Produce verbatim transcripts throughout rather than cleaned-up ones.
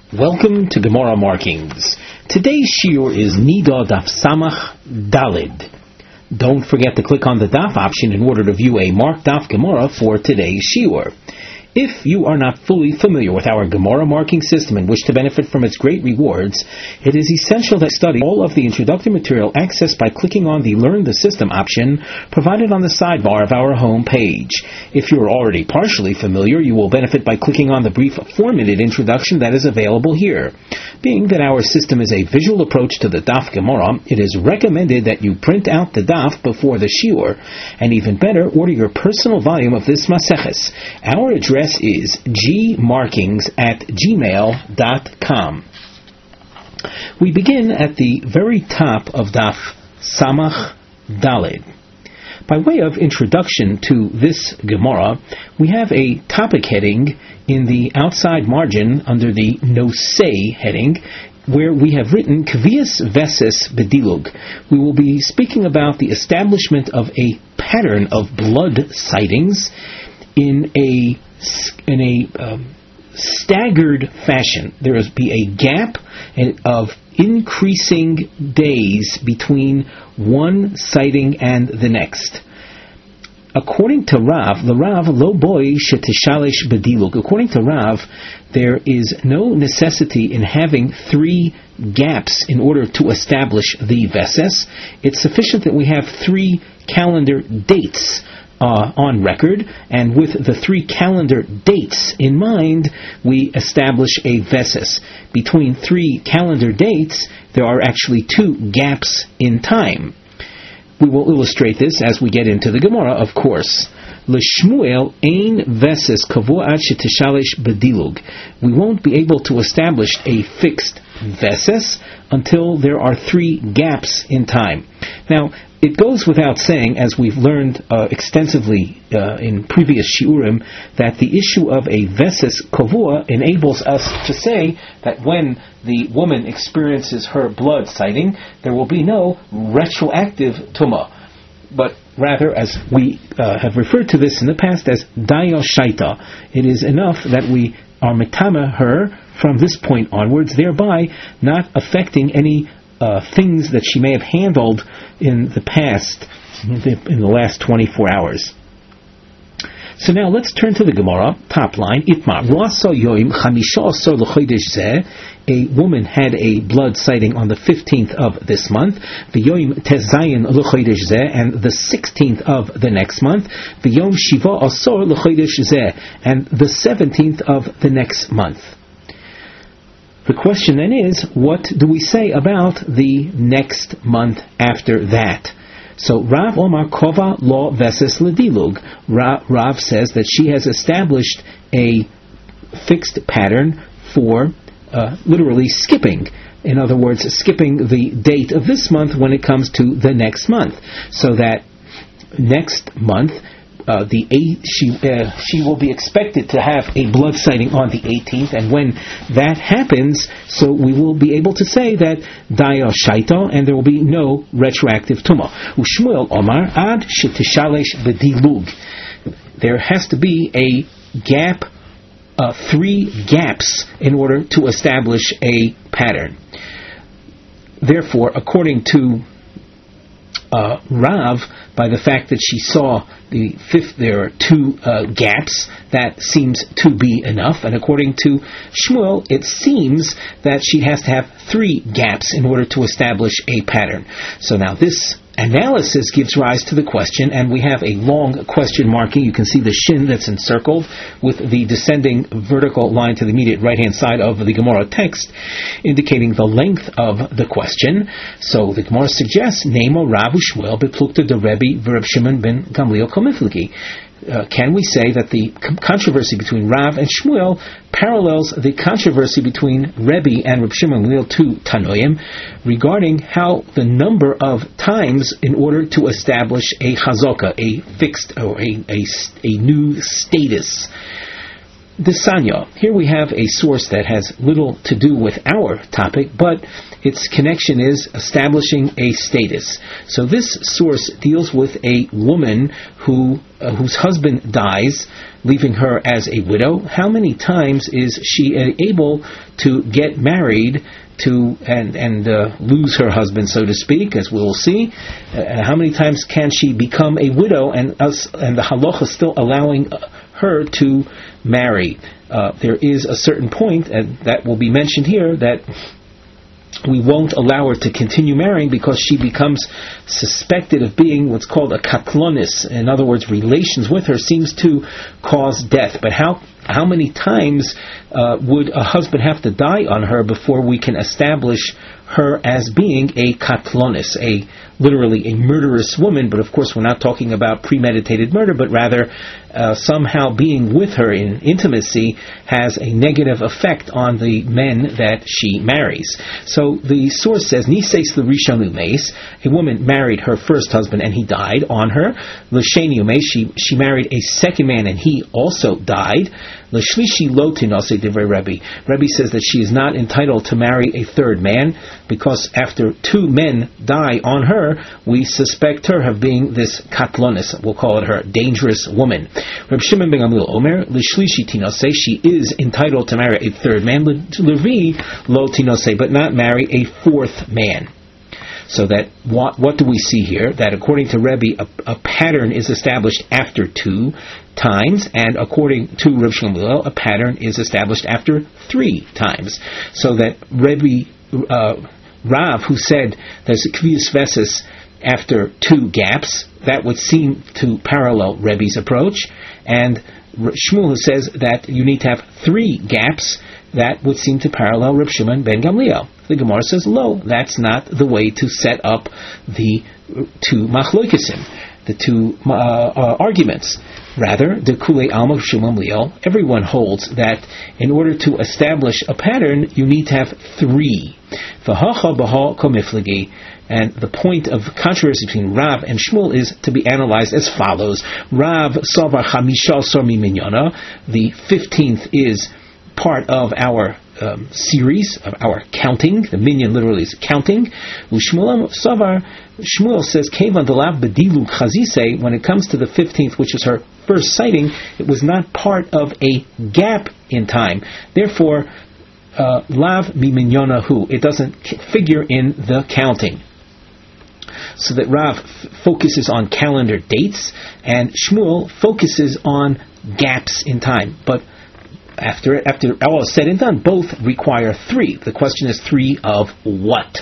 Welcome to Gemara Markings. Today's shiur is Nida Daf Samach Dalid. Don't forget to click on the Daf option in order to view a marked Daf Gemara for today's shiur. If you are not fully familiar with our Gemara marking system and wish to benefit from its great rewards, it is essential to study all of the introductory material accessed by clicking on the Learn the System option provided on the sidebar of our home page. If you are already partially familiar, you will benefit by clicking on the brief four-minute introduction that is available here. Being that our system is a visual approach to the Daf Gemara, it is recommended that you print out the Daf before the shiur, and even better, order your personal volume of this Maseches. Our address is gmarkings at gmail dot com. We begin at the very top of Daf Samach Daled. By way of introduction to this Gemara, we have a topic heading in the outside margin under the Nosei heading, where we have written Kvias Veses Bedilug. We will be speaking about the establishment of a pattern of blood sightings in a in a um, staggered fashion. There will be a gap of increasing days between one sighting and the next. According to Rav, the Rav lo boy shetishalish bediluk. According to Rav, there is no necessity in having three gaps in order to establish the veses. It's sufficient that we have three calendar dates Uh, on record, and with the three calendar dates in mind, we establish a veses. Between three calendar dates, there are actually two gaps in time. We will illustrate this as we get into the Gemara, of course. L'shmuel ein veses kavua ad shetishalish bedilug. We won't be able to establish a fixed veses until there are three gaps in time. Now, it goes without saying, as we've learned uh, extensively uh, in previous shiurim, that the issue of a veses kavua enables us to say that when the woman experiences her blood sighting, there will be no retroactive tumah, but rather, as we uh, have referred to this in the past as dayo shaita, it is enough that we are metama her from this point onwards, thereby not affecting any Uh, things that she may have handled in the past, in the last twenty-four hours. So now let's turn to the Gemara, top line. Itmar, a woman had a blood sighting on the fifteenth of this month, and the sixteenth of the next month, and the seventeenth of the next month. The question then is, what do we say about the next month after that? So Rav Omar Kova Lo Veses Ledilug. Rav says that she has established a fixed pattern for uh, literally skipping. In other words, skipping the date of this month when it comes to the next month. So that next month, Uh, the eight, she uh, she will be expected to have a blood sighting on the eighteenth, and when that happens, so we will be able to say that dayo shaito, and there will be no retroactive tumah. Ushmuel Omar ad shetishalesh bedilug. There has to be a gap, uh, three gaps, in order to establish a pattern. Therefore, according to uh, Rav, by the fact that she saw the fifth, there are two uh, gaps, that seems to be enough. And according to Shmuel, it seems that she has to have three gaps in order to establish a pattern. So now this analysis gives rise to the question, and we have a long question marking. You can see the shin that's encircled with the descending vertical line to the immediate right-hand side of the Gemara text, indicating the length of the question. So the Gemara suggests, Nemo Rav Shmuel beplukta de Rebbe v'Reb Shimon ben Gamliel komifliki. Uh, can we say that the controversy between Rav and Shmuel parallels the controversy between Rebbe and Reb Shimon Gamliel, two Tanoim, regarding how the number of times in order to establish a chazaka, a fixed or a, a, a new status? Desanya. Here we have a source that has little to do with our topic, but its connection is establishing a status. So this source deals with a woman who uh, whose husband dies, leaving her as a widow. How many times is she able to get married to and and uh, lose her husband, so to speak, as we will see? Uh, how many times can she become a widow and us and the halacha still allowing her to marry? Uh, there is a certain point, and that will be mentioned here, that we won't allow her to continue marrying because she becomes suspected of being what's called a katlonis. In other words, relations with her seems to cause death. But how how many times uh, would a husband have to die on her before we can establish her as being a katlonis, a literally a murderous woman? But of course we're not talking about premeditated murder, but rather uh, somehow being with her in intimacy has a negative effect on the men that she marries. So the source says, Niseis l'rishonu meis, a woman married her first husband and he died on her. L'sheni meis, she she married a second man and he also died. L'shlishi lo tinase divrei Rebbe. Rebbe says that she is not entitled to marry a third man, because after two men die on her, we suspect her of being this katlonis, we'll call it her dangerous woman. Reb Shimon ben Gamliel Omer, l'shlishi tinase, she is entitled to marry a third man, l'revi lo tinase, but not marry a fourth man. So that what what do we see here? That according to Rebbe, a, a pattern is established after two times, and according to Reb Shmuel, a pattern is established after three times. So that Rebbe uh, Rav, who said there's a kvius vesis after two gaps, that would seem to parallel Rebbe's approach, and Shmuel, who says that you need to have three gaps, that would seem to parallel Reb Shimon ben Gamliel. The Gemara says, lo, that's not the way to set up the two machloikesim, the two uh, uh, arguments. Rather, the Kulei Alma Reb Shimon Gamliel, everyone holds that in order to establish a pattern, you need to have three. V'hacha b'ha komiflegi. And the point of controversy between Rav and Shmuel is to be analyzed as follows. Rav savar chamisha sor miminyana. The fifteenth is part of our um, series, of our counting. The minyan literally is counting. Ushmuel savar, Shmuel says, Kevan delav bedilu chazise, when it comes to the fifteenth, which is her first sighting, it was not part of a gap in time. Therefore, uh, lav miminyana hu, it doesn't figure in the counting. So that Rav f- focuses on calendar dates, and Shmuel focuses on gaps in time. But after after all is said and done, both require three. The question is three of what?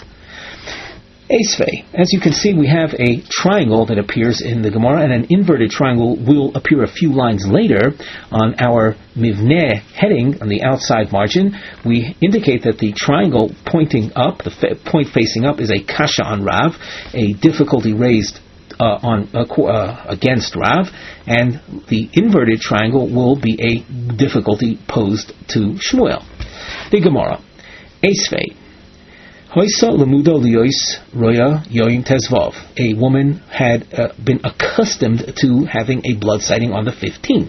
Esvei. As you can see, we have a triangle that appears in the Gemara, and an inverted triangle will appear a few lines later on our Mivneh heading on the outside margin. We indicate that the triangle pointing up, the fa- point facing up, is a kasha on Rav, a difficulty raised uh, on uh, uh, against Rav, and the inverted triangle will be a difficulty posed to Shmuel. The Gemara. Esvei. A woman had uh, been accustomed to having a blood sighting on the fifteenth.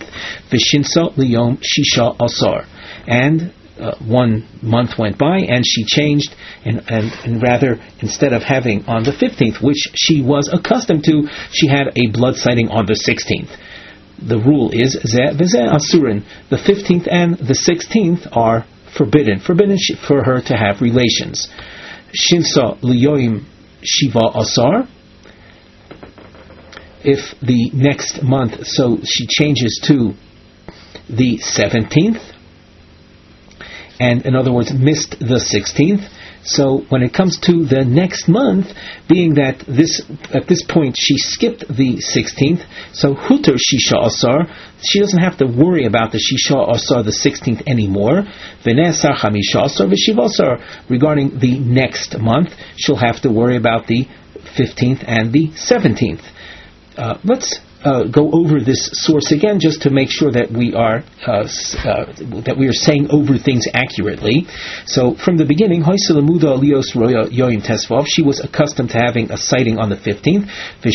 And uh, one month went by, and she changed, and, and, and rather, instead of having on the fifteenth, which she was accustomed to, she had a blood sighting on the sixteenth. The rule is, the fifteenth and the sixteenth are forbidden, forbidden for her to have relations. Shinsa liyoim shiva asar. If the next month, so she changes to the seventeenth, and in other words missed the sixteenth. So when it comes to the next month, being that this at this point she skipped the sixteenth, so huter shisha asar, she doesn't have to worry about the shisha asar, the sixteenth, anymore. V'nesar chamisha asar v'shiva asar. Regarding the next month, she'll have to worry about the fifteenth and the seventeenth. Uh, let's uh, go over this source again, just to make sure that we are uh, uh, that we are saying over things accurately. So from the beginning, she was accustomed to having a sighting on the fifteenth,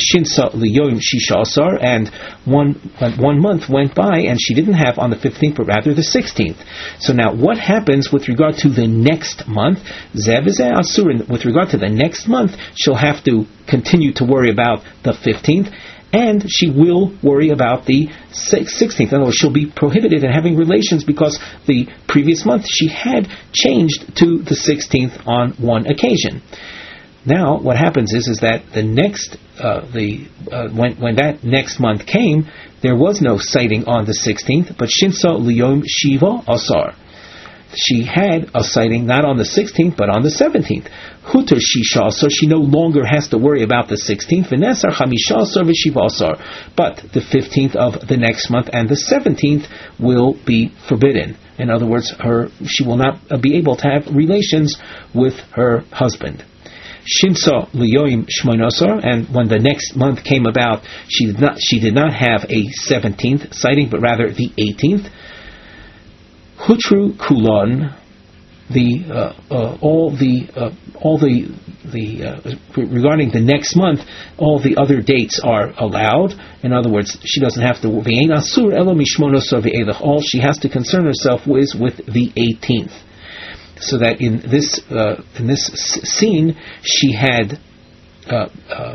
and one one month went by and she didn't have on the fifteenth, but rather the sixteenth. So now, what happens with regard to the next month? With regard to the next month, she'll have to continue to worry about the fifteenth, and she will worry about the sixteenth. In other words, she'll be prohibited in having relations because the previous month she had changed to the sixteenth on one occasion. Now, what happens is, is that the next, uh, the uh, when when that next month came, there was no sighting on the sixteenth, but Shinsa Liyom Shiva Asar. She had a sighting not on the sixteenth, but on the seventeenth. Huter Shisha, so she no longer has to worry about the sixteenth. V'nesar Chamisha Asar V'Shiva Asar. But the fifteenth of the next month and the seventeenth will be forbidden. In other words, her she will not be able to have relations with her husband. Shinsa Liyoim Shmonosar, and when the next month came about, she did not she did not have a seventeenth sighting, but rather the eighteenth. Hutru Kulon, the uh, uh, all the uh, all the the uh, regarding the next month, all the other dates are allowed. In other words, she doesn't have to. All she has to concern herself with is with the eighteenth. So that in this uh, in this scene, she had uh, uh,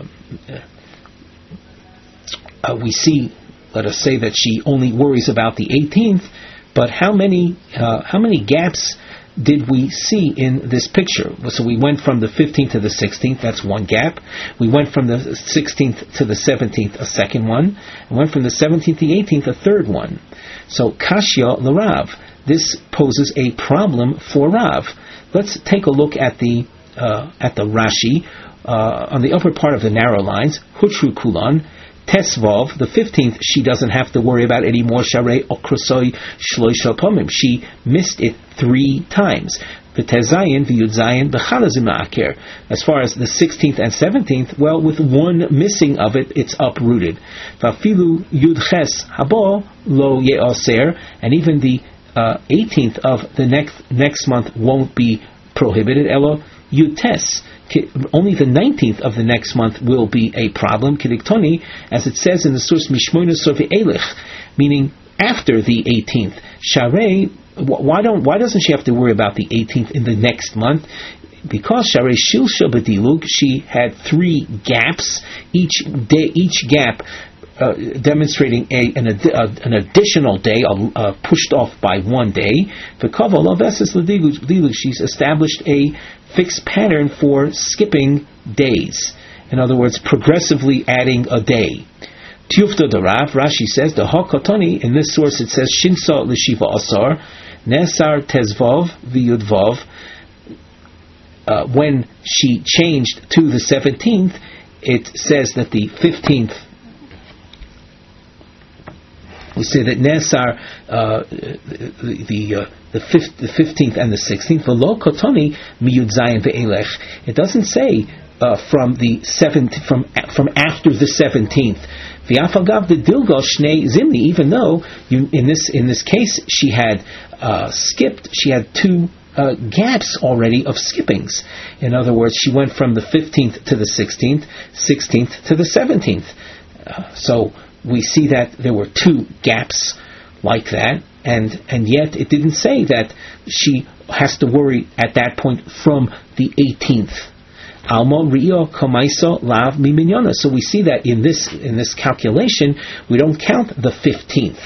uh, we see, let us say that she only worries about the eighteenth. But how many uh, how many gaps did we see in this picture? So we went from the fifteenth to the sixteenth, that's one gap. We went from the sixteenth to the seventeenth, a second one. We went from the seventeenth to the eighteenth, a third one. So Kashya l'Rav. This poses a problem for Rav. Let's take a look at the uh, at the Rashi uh, on the upper part of the narrow lines. Hutru Kulan. Tesvav, the fifteenth, she doesn't have to worry about anymore. Sharei Okrosoi Shloisha Pomim. She missed it three times. The Tezayin, the Yudzayin, the Chalazima'akir. As far as the sixteenth and seventeenth, well, with one missing of it, it's uprooted. Vafilu Yudches Habo Lo Ye'oser, and even the uh, eighteenth of the next next month won't be prohibited. Elo Yutes. Only the nineteenth of the next month will be a problem, Kediktoni, as it says in the source Mishmoina Sofi Elich, meaning after the eighteenth. Sharei, why don't why doesn't she have to worry about the eighteenth in the next month? Because Sharei Shilsha Badilug, she had three gaps, each day, each gap uh, demonstrating a an, ad, uh, an additional day, uh, pushed off by one day. The Kaval of Eses Ladilug, she's established a fixed pattern for skipping days. In other words, progressively adding a day. Tiyufta Darav, Rashi says, the Hakotani, in this source it says, Shinsa l'Shiva Asar, Nesar Tezvav v'Yudvav. Uh, when she changed to the seventeenth, it says that the fifteenth, we say that Nesar, uh, the, the uh, the fifth, the fifteenth and the sixteenth. V'lo kotoni miyud zayin ve'elech. It doesn't say uh, from the seventh, from from after the seventeenth. V'afagav the dilgal shnei zimni. Even though you, in this in this case she had uh, skipped, she had two uh, gaps already of skippings. In other words, she went from the fifteenth to the sixteenth, sixteenth to the seventeenth. Uh, so we see that there were two gaps like that, and and yet it didn't say that she has to worry at that point from the eighteenth. Alma Rio Kamaisa Lav Miminyana. So we see that in this in this calculation we don't count the fifteenth.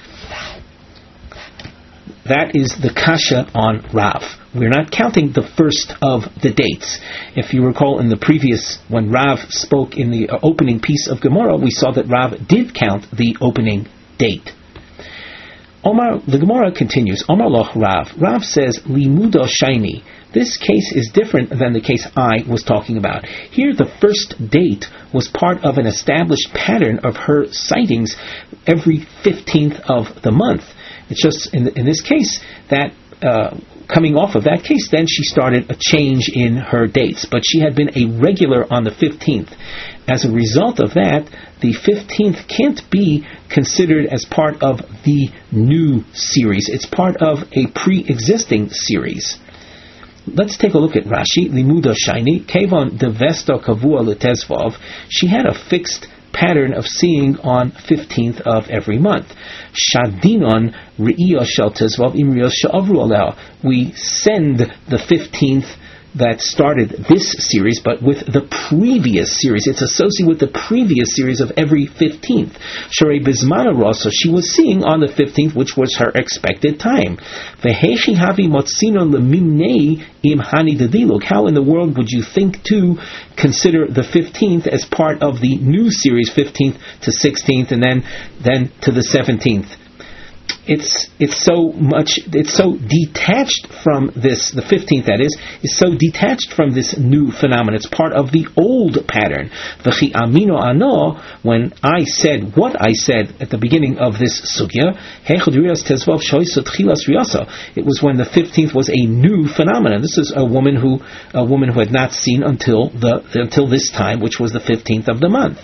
That is the kasha on Rav. We're not counting the first of the dates. If you recall in the previous, when Rav spoke in the opening piece of Gemara, we saw that Rav did count the opening date. Omar, the Gemara continues, Omar Loch Rav. Rav says, Limuda Shaini. This case is different than the case I was talking about. Here the first date was part of an established pattern of her sightings every fifteenth of the month. It's just, in, in this case, that uh, coming off of that case, then she started a change in her dates. But she had been a regular on the fifteenth. As a result of that, the fifteenth can't be considered as part of the new series. It's part of a pre-existing series. Let's take a look at Rashi. Limuda Shaini, Kevon Devesta Kavua Letezvov. She had a fixed pattern of seeing on fifteenth of every month. Shadinon Re'iyah Shel Tezvov Imriyah Sha'avru Aleh. We send the fifteenth that started this series, but with the previous series. It's associated with the previous series of every fifteenth. Sharei Bizmana Rasa, she was seeing on the fifteenth, which was her expected time. Veheshi Havi Motzino Lemimnei Im Hani Dediluk. How in the world would you think to consider the fifteenth as part of the new series, fifteenth to sixteenth, and then then to the seventeenth? It's it's so much it's so detached from this, the fifteenth that is, is so detached from this new phenomenon. It's part of the old pattern. V'chi amino ano, when I said what I said at the beginning of this sugya, it was when the fifteenth was a new phenomenon. This is a woman who a woman who had not seen until the until this time, which was the fifteenth of the month.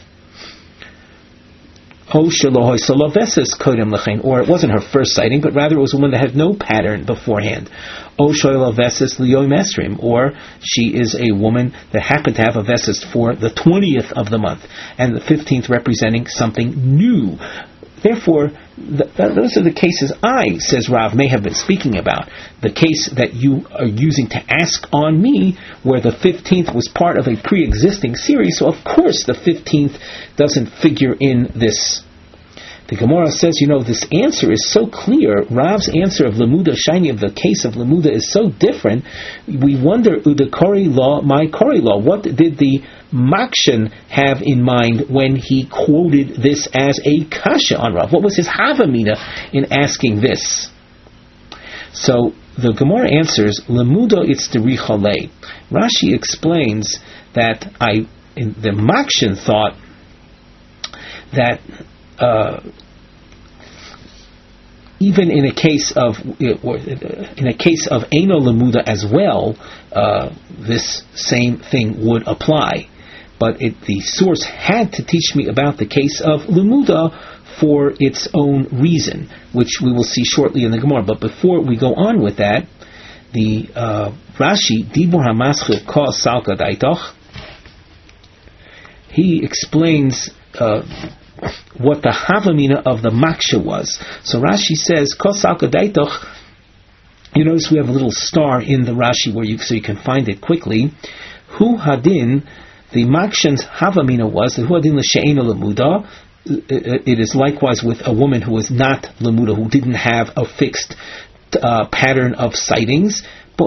Or it wasn't her first sighting, but rather it was a woman that had no pattern beforehand. Or she is a woman that happened to have a vesis for the twentieth of the month, and the fifteenth representing something new. Therefore, th- th- those are the cases I, says Rav, may have been speaking about. The case that you are using to ask on me, where the fifteenth was part of a pre-existing series, so of course the fifteenth doesn't figure in this. The Gemara says, you know, this answer is so clear. Rav's answer of Lemuda Shiny, of the case of Lemuda, is so different. We wonder, Uda Kori law, my Kori law, what did the Makshan have in mind when he quoted this as a kasha on Rav? What was his havamina in asking this? So the Gemara answers, Lemuda itzteri chalei. Rashi explains that I, in the Makshan thought that uh, even in a case of in a case of Eino Lemuda as well, uh, this same thing would apply. But it, the source had to teach me about the case of Lemuda for its own reason, which we will see shortly in the Gemara. But before we go on with that, the uh, Rashi, Dibur HaMaschil Ka Salka Daitoch, he explains uh, what the Havamina of the Maksha was. So Rashi says, Ka Salka Daitoch, you notice we have a little star in the Rashi where you so you can find it quickly. Hu Hadin, the Makshan's Havamina was the Hu Hadin L'She'ena Lemuda. It is likewise with a woman who was not Lemuda, who didn't have a fixed uh, pattern of sightings.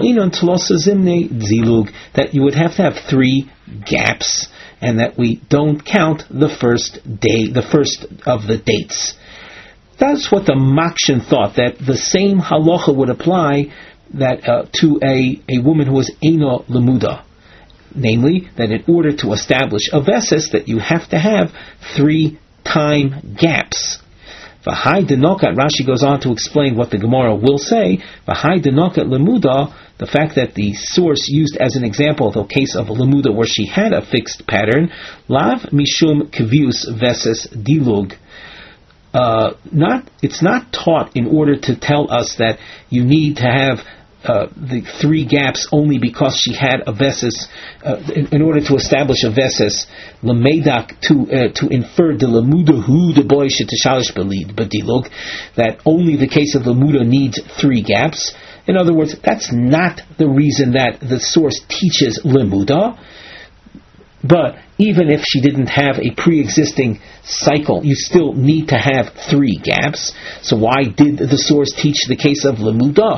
That you would have to have three gaps, and that we don't count the first day, the first of the dates. That's what the Makshan thought, that the same halacha would apply that uh, to a, a woman who was Eino Lemuda. Namely, that in order to establish a vesis, that you have to have three time gaps. V'hai denokat, Rashi goes on to explain what the Gemara will say. V'hai denokat lemuda, the fact that the source used as an example the case of lemuda where she had a fixed pattern, lav mishum kvius vesis dilug. Uh, not, it's not taught in order to tell us that you need to have Uh, the three gaps only because she had a vesis, uh, in, in order to establish a vesis, lemedak, to uh, to infer the lemuda hu the boy shetishalish bedilog, that only the case of lemuda needs three gaps. In other words, that's not the reason that the source teaches lemuda. But even if she didn't have a pre-existing cycle, you still need to have three gaps. So why did the source teach the case of lemuda?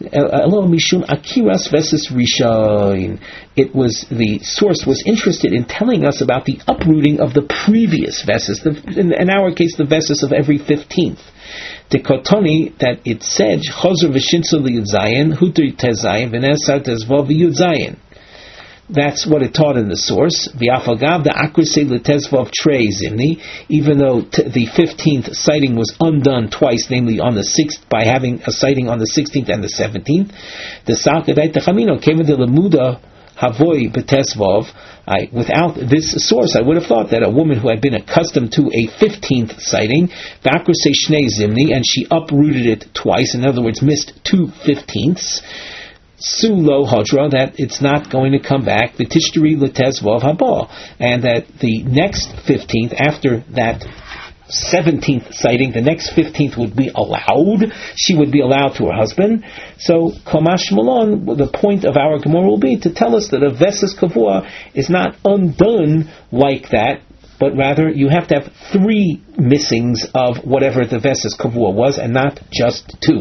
It was, the source was interested in telling us about the uprooting of the previous vesis, the, in, in our case the vesis of every fifteenth. The kotoni, that it said, Chozer v'shinsu liyudzayin, huter tezayin, v'nesar tezvav v'yudzayin. That's what it taught in the source. V'afagav the akrisei l'tezvav trei zimni, even though t- the fifteenth sighting was undone twice, namely on the sixth, by having a sighting on the sixteenth and the seventeenth. The salkadai techamino came into lemuda Havoi Betesvov. I, without this source, I would have thought that a woman who had been accustomed to a fifteenth sighting, Vakruse Shnei Zimni, and she uprooted it twice, in other words, missed two fifteenths, Su Lo Hodra, that it's not going to come back, the Tishtari Letesvov Haba, and that the next fifteenth, after that seventeenth sighting, the next fifteenth would be allowed. She would be allowed to her husband. So, Komash Malon, the point of our Gemara will be to tell us that a Veses Kavua is not undone like that, but rather you have to have three missings of whatever the Veses Kavua was, and not just two.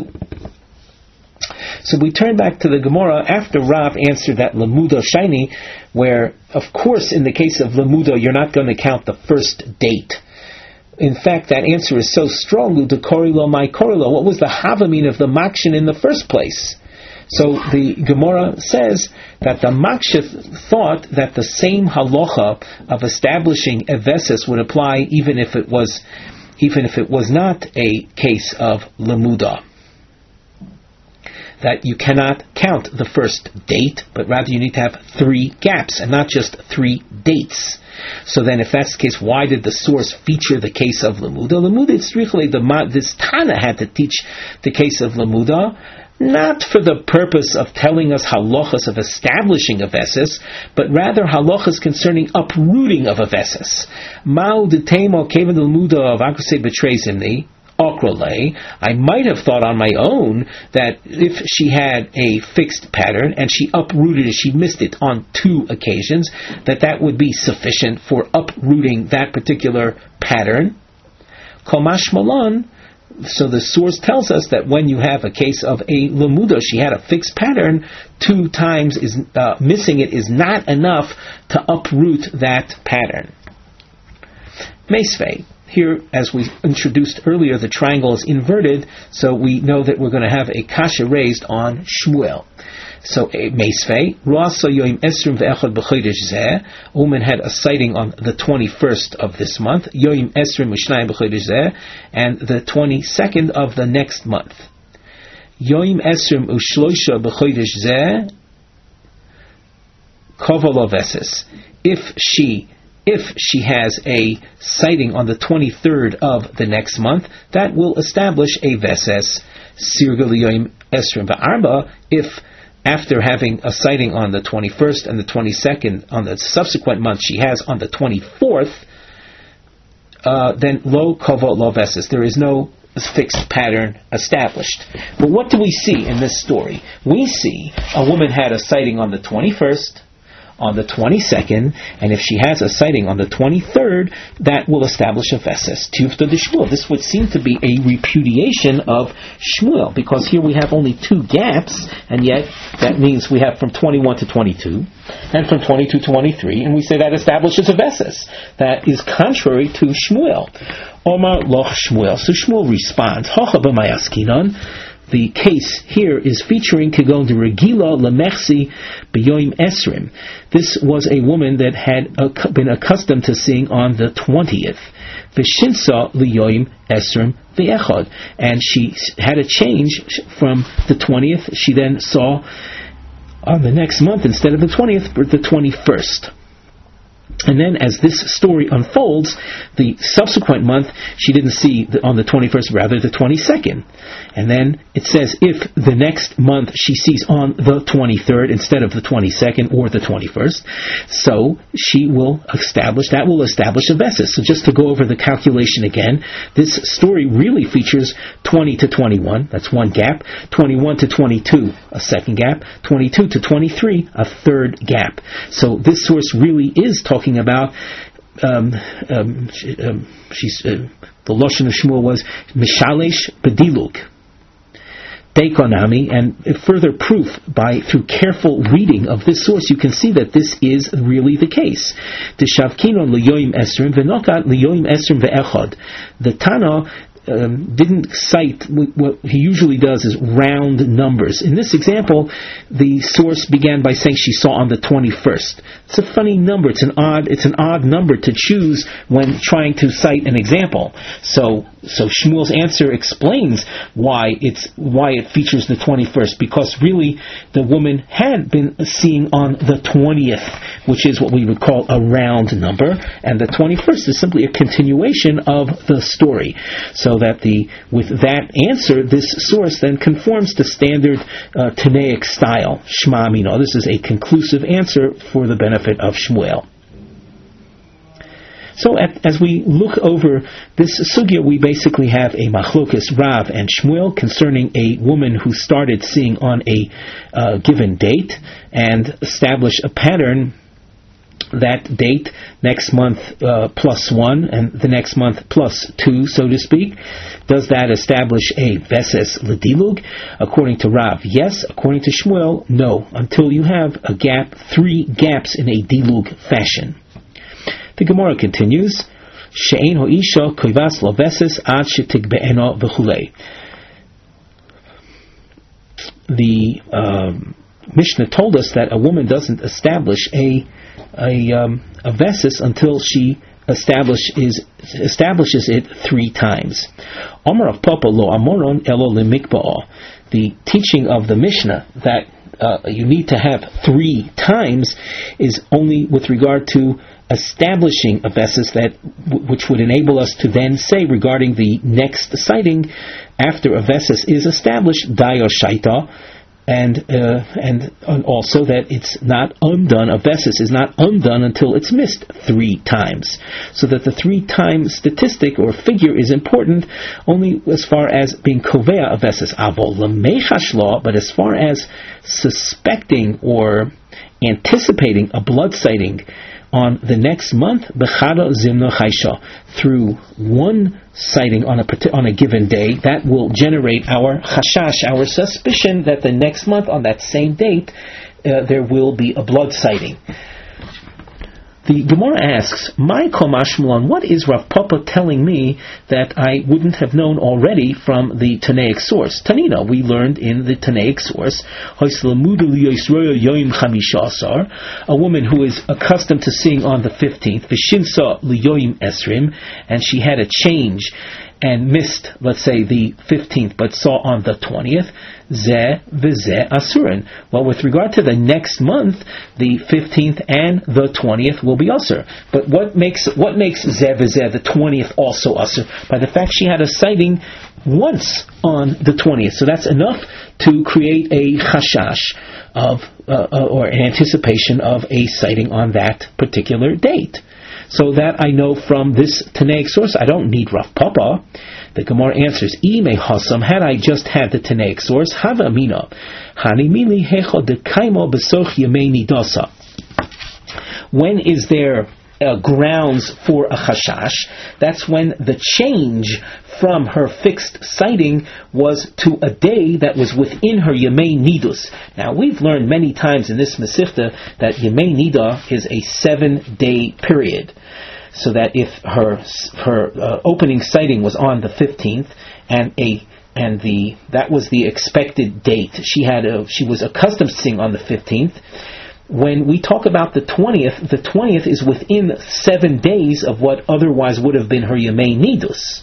So we turn back to the Gemara after Rav answered that Lamuda Shiny, where, of course, in the case of Lamuda, you're not going to count the first date. In fact, that answer is so strong, the korilo my korilo. What was the havamin of the makshin in the first place? So the Gemara says that the makshin thought that the same halacha of establishing evesis would apply even if it was, even if it was not a case of lemuda. That you cannot count the first date, but rather you need to have three gaps and not just three dates. So then, if that's the case, why did the source feature the case of Lamuda? Lamuda, the this Tana had to teach the case of Lamuda, not for the purpose of telling us halachas of establishing a vesis, but rather halachas concerning uprooting of a vesis. Mao de temo kevan Lamuda of Akrase betrays him the. I might have thought on my own that if she had a fixed pattern and she uprooted it, she missed it on two occasions, that that would be sufficient for uprooting that particular pattern. Komash Malan, so the source tells us that when you have a case of a Lamuda, she had a fixed pattern, two times is uh, missing it is not enough to uproot that pattern. Meisvei. Here, as we introduced earlier, the triangle is inverted, so we know that we're going to have a kasha raised on Shmuel. So, Meisvei, Roasa Yoim Esrim Ve'echad B'chodesh Zeh, a woman had a sighting on the twenty-first of this month, Yoim Esrim Mishnayim B'chodesh Zeh, and the twenty-second of the next month. Yoim Esrim Ushloisha B'chodesh Zeh, Kovala Veses. If she If she has a sighting on the twenty-third of the next month, that will establish a veses. Sirga liyoim esrim va'arba. If after having a sighting on the twenty-first and the twenty-second on the subsequent month she has on the twenty-fourth, uh, then lo kova lo veses. There is no fixed pattern established. But what do we see in this story? We see a woman had a sighting on the twenty-first, on the twenty-second, and if she has a sighting on the twenty-third, that will establish a veses. Tufta de Shmuel. This would seem to be a repudiation of Shmuel, because here we have only two gaps, and yet that means we have from twenty-one to twenty-two, and from twenty-two to twenty-three, and we say that establishes a veses. That is contrary to Shmuel. Omar loch Shmuel. So Shmuel responds, Hocha b'mayaskinon. The case here is featuring Kegon de Regila Lemechsi B'yoim Esrim. This was a woman that had uh, been accustomed to seeing on the twentieth. V'shinsa L'yoim Esrim V'echad. And she had a change from the twentieth. She then saw on the next month, instead of the twentieth, but the twenty-first. And then, as this story unfolds, the subsequent month she didn't see the, on the twenty-first, rather the twenty-second. And then it says if the next month she sees on the twenty-third instead of the twenty-second or the twenty-first, so she will establish, that will establish a veses. So just to go over the calculation again, this story really features twenty to twenty-one, that's one gap, twenty-one to twenty-two, a second gap, twenty-two to twenty-three, a third gap. So this source really is talking about um, um, she, um, she's uh, the lashon of Shmuel was mishalesh bedilug dekonami, and further proof by through careful reading of this source, you can see that this is really the case. The shavkinon liyoim esrim v'nokat liyoim esrim ve'echad. The Tana um, didn't cite what he usually does is round numbers. In this example, the source began by saying she saw on the twenty-first. It's a funny number. It's an odd. It's an odd number to choose when trying to cite an example. So, so Shmuel's answer explains why it's why it features the twenty-first, because really the woman had been seeing on the twentieth, which is what we would call a round number, and the twenty-first is simply a continuation of the story. So that the with that answer, this source then conforms to standard uh, Tanaic style. Shma Amino. This is a conclusive answer for the benefit of Shmuel. So at, as we look over this sugya, we basically have a machlokas Rav and Shmuel concerning a woman who started seeing on a uh, given date and establish a pattern. That date, next month uh, plus one, and the next month plus two, so to speak. Does that establish a veses ledilug? According to Rav, yes. According to Shmuel, no. Until you have a gap, three gaps in a dilug fashion. The Gemara continues, She'ein ho'isha koivas lo veses ad shetigbe'eno v'chulei. The um, Mishnah told us that a woman doesn't establish a a um, a vesis until she establishes establishes it three times. Omar of Papa lo amoron elo lemikba'ah. The teaching of the Mishnah that uh, you need to have three times is only with regard to establishing a vesis, that w- which would enable us to then say regarding the next sighting after a vesis is established, dayo shaita. And, uh, and and also that it's not undone, a vesis is not undone until it's missed three times. So that the three-time statistic or figure is important only as far as being kovea a vesis. Avol lemechashla, but as far as suspecting or anticipating a blood sighting on the next month, bechada zimno chaysha, through one sighting on a on a given day, that will generate our chashash, our suspicion that the next month on that same date uh, there will be a blood sighting. The Gemara asks, "My komashmulan, what is Rav Papa telling me that I wouldn't have known already from the Tanaic source?" Tanina, we learned in the Tanaic source, a woman who is accustomed to seeing on the fifteenth, v'shinsa liyoim esrim, and she had a change and missed, let's say, the fifteenth, but saw on the twentieth, zeh v'zeh asurin. Well, with regard to the next month, the fifteenth and the twentieth will be asur. But what makes what makes zeh v'zeh, the twentieth, also asur? By the fact she had a sighting once on the twentieth. So that's enough to create a chashash of, uh, or an anticipation of a sighting on that particular date. So that I know from this Tanaic source. I don't need Rav Papa. The Gemara answers, Ime Hasam, had I just had the Tanaic source, Hava Amina, Hani Mili Hecho de Kaimo Besoch Yemei Nidasa. When is there uh, grounds for a chashash? That's when the change from her fixed sighting was to a day that was within her Yemei Nidus. Now, we've learned many times in this Masechta that Yemei Nida is a seven-day period. So that if her her uh, opening sighting was on the fifteenth, and a and the that was the expected date, she had a, she was accustomed to seeing on the fifteenth. When we talk about the twentieth, the twentieth is within seven days of what otherwise would have been her Yemei Nidus.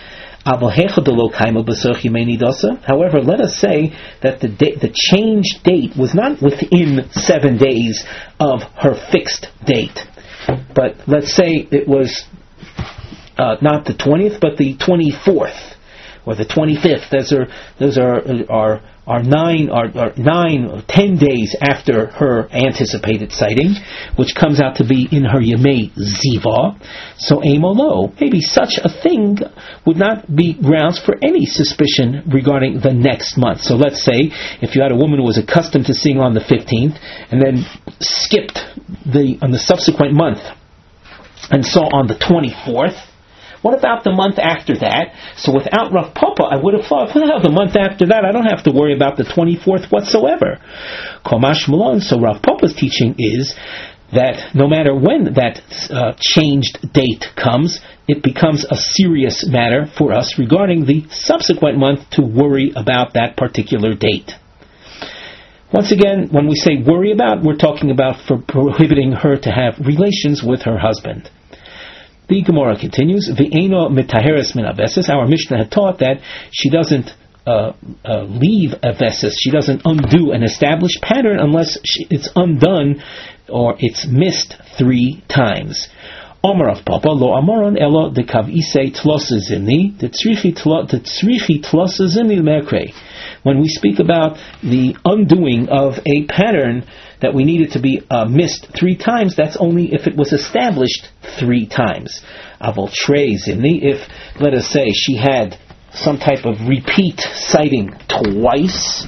However, let us say that the da- the changed date was not within seven days of her fixed date. But let's say it was uh, not the twentieth, but the twenty-fourth or the twenty-fifth. Those are those are are are nine are, are nine or ten days after her anticipated sighting, which comes out to be in her Yemei Ziva. So Amolo, maybe such a thing would not be grounds for any suspicion regarding the next month. So let's say if you had a woman who was accustomed to seeing on the fifteenth and then skipped the on the subsequent month and saw on the twenty-fourth. What about the month after that? So without Rav Papa, I would have thought, well, the month after that, I don't have to worry about the twenty-fourth whatsoever. Komash Malon, so Rav Papa's teaching is that no matter when that uh, changed date comes, it becomes a serious matter for us regarding the subsequent month to worry about that particular date. Once again, when we say worry about, we're talking about for prohibiting her to have relations with her husband. The Gemara continues, V'eino mitaheres min aveses. Our Mishnah had taught that she doesn't uh, uh, leave aveses, she doesn't undo an established pattern unless she, it's undone or it's missed three times. Omer of Papa, lo amaron elo de kavise tlose zimni, de tzrichi tlose zimni merkre. When we speak about the undoing of a pattern that we needed to be uh, missed three times, that's only if it was established three times. Avol trei zimni, if, let us say, she had some type of repeat sighting twice,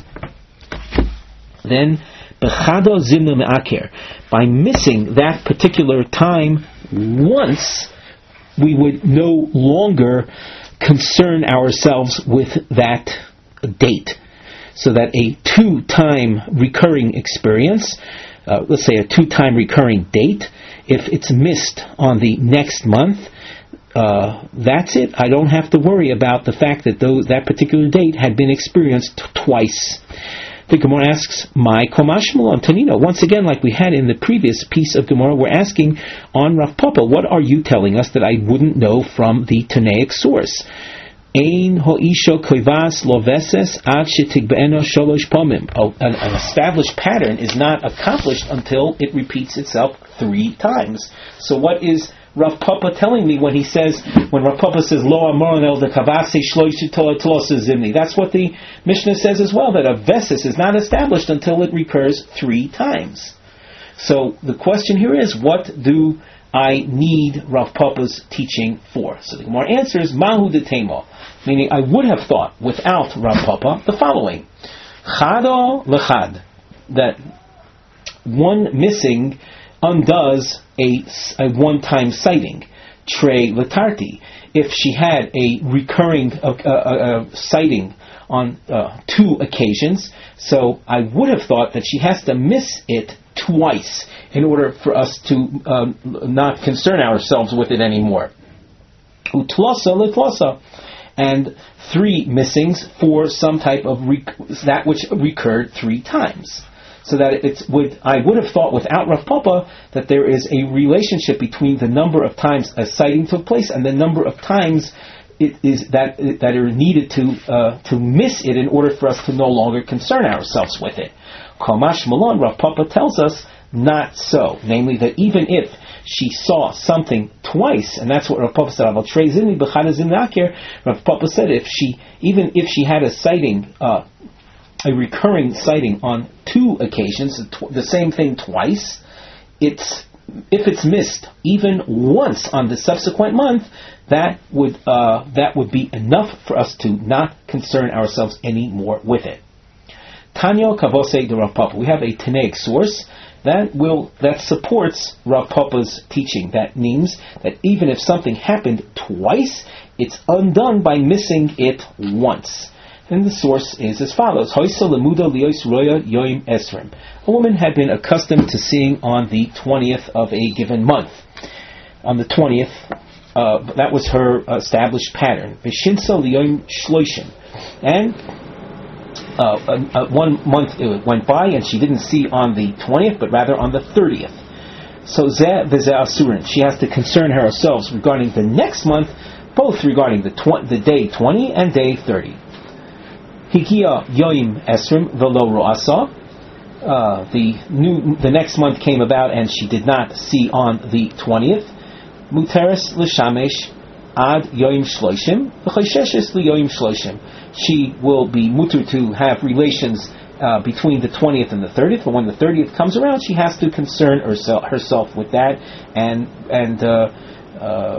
then bechado zimni me'aker, by missing that particular time once, we would no longer concern ourselves with that date. So that a two-time recurring experience, uh, let's say a two-time recurring date, if it's missed on the next month, uh, that's it. I don't have to worry about the fact that those, that particular date had been experienced twice. The Gemara asks, "My komash malon tanino." Once again, like we had in the previous piece of Gemara, we're asking on Rav Papa, what are you telling us that I wouldn't know from the Tanaic source? Ein hoisho koivas loveses ad shetigbeeno sholosh pomim. An established pattern is not accomplished until it repeats itself three times. So, what is Rav Papa telling me when he says, when Rav Papa says, Lo amoron el de kavase shloish tlose zimni? That's what the Mishnah says as well, that a vesis is not established until it recurs three times. So the question here is, what do I need Rav Papa's teaching for? So the Gemara answers, Mahu de Temo, meaning I would have thought without Rav Papa the following: Chado lechad, that one missing undoes a, a one-time sighting. Trei letarti, if she had a recurring uh, uh, uh, sighting on uh, two occasions, so I would have thought that she has to miss it twice in order for us to um, not concern ourselves with it anymore. Utlosa letlosa, and three missings for some type of rec- that which recurred three times. So that it's would I would have thought without Rav Papa that there is a relationship between the number of times a sighting took place and the number of times it is that that are needed to uh, to miss it in order for us to no longer concern ourselves with it. Kamash Malon, Rav Papa tells us not so, namely that even if she saw something twice, and that's what Rav Papa said. Rav Papa said if she even if she had a sighting. Uh, a recurring sighting on two occasions, the same thing twice, it's if it's missed even once on the subsequent month, that would uh, that would be enough for us to not concern ourselves anymore with it. Tanyo Kavose de Rav Papa. We have a Tanaic source that will that supports Rav Papa's teaching. That means that even if something happened twice, it's undone by missing it once. And the source is as follows: a woman had been accustomed to seeing on the twentieth of a given month. On the twentieth, uh, that was her established pattern. And uh, uh, one month it went by and she didn't see on the twentieth, but rather on the thirtieth. So zeh v'zeh asurin. She has to concern herself regarding the next month, both regarding the tw- the day twenty and day thirty. Hikia yoim esrim velo ro'asa. The new the next month came about and she did not see on the twentieth. Muteres l'shamesh ad yoim shloishim v'chosheshes l'yoim shloishim. She will be muter to have relations uh, between the twentieth and the thirtieth. But when the thirtieth comes around, she has to concern herself herself with that and and. Uh, uh,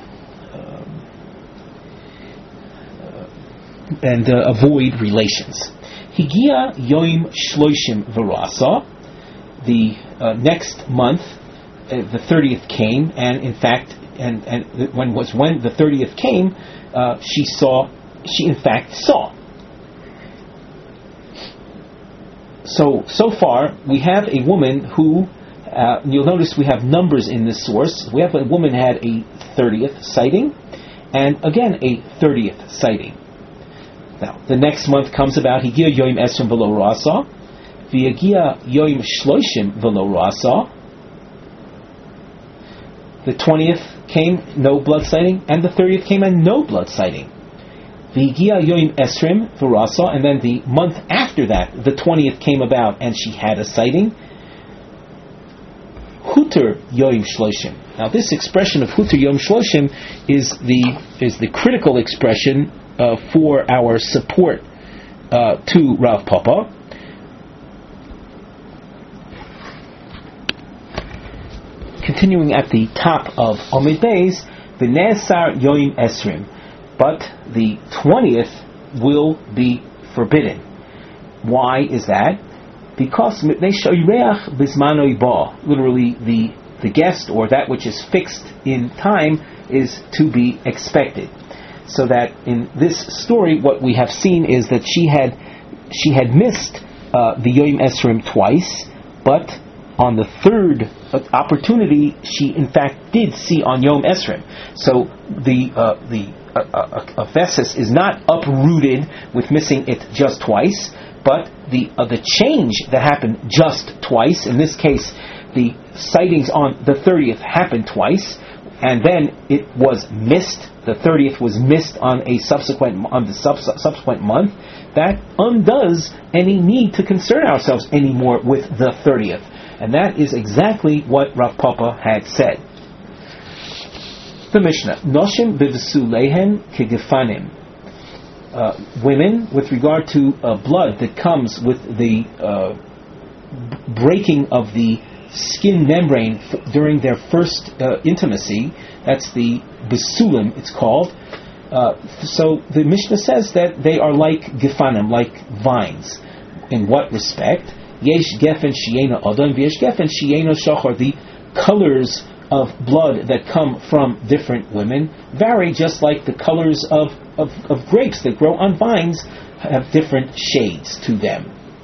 and uh, avoid relations. Higia yoim shloishim v'rasa. The uh, next month, uh, the thirtieth came, and in fact, and and when was when the thirtieth came, uh, she saw. She in fact saw. So so far, we have a woman who. Uh, you'll notice we have numbers in this source. We have a woman had a thirtieth sighting, and again a thirtieth sighting. Now, the next month comes about, Higia Yoim Esrim V'lo Ra'asa, V'yagia Yoim Shloshim V'lo Ra'asa. The twentieth came, no blood sighting, and the thirtieth came and no blood sighting. V'yagia Yoim Esrim V'ra'asa, and then the month after that, the twentieth came about and she had a sighting. Huter Yoim Shloshim. Now, this expression of Huter Yoim Shloshim is the is the critical expression uh, for our support uh, to Rav Papa. Continuing at the top of Omid Beis, V'nesar Yoim Esrim, but the twentieth will be forbidden. Why is that? Because literally the, the guest, or that which is fixed in time, is to be expected. So that in this story, what we have seen is that she had she had missed uh, the Yom Esrim twice, but on the third opportunity, she in fact did see on Yom Esrim. So the uh, the uh, uh, Vesis is not uprooted with missing it just twice, but the uh, the change that happened just twice, in this case, the sightings on the thirtieth happened twice, and then it was missed. The thirtieth was missed on a subsequent on the sub- subsequent month. That undoes any need to concern ourselves anymore with the thirtieth, and that is exactly what Rav Papa had said. The Mishnah: Noshim b'v'sulehen kegefanim. Uh, women, with regard to uh, blood that comes with the uh, b- breaking of the skin membrane f- during their first uh, intimacy, that's the besulim, it's called. Uh, so the Mishnah says that they are like gefanim, like vines. In what respect? Yesh gefen shiena adam, v'yesh gefen shiena shachar. The colors of blood that come from different women vary, just like the colors of, of, of grapes that grow on vines have different shades to them.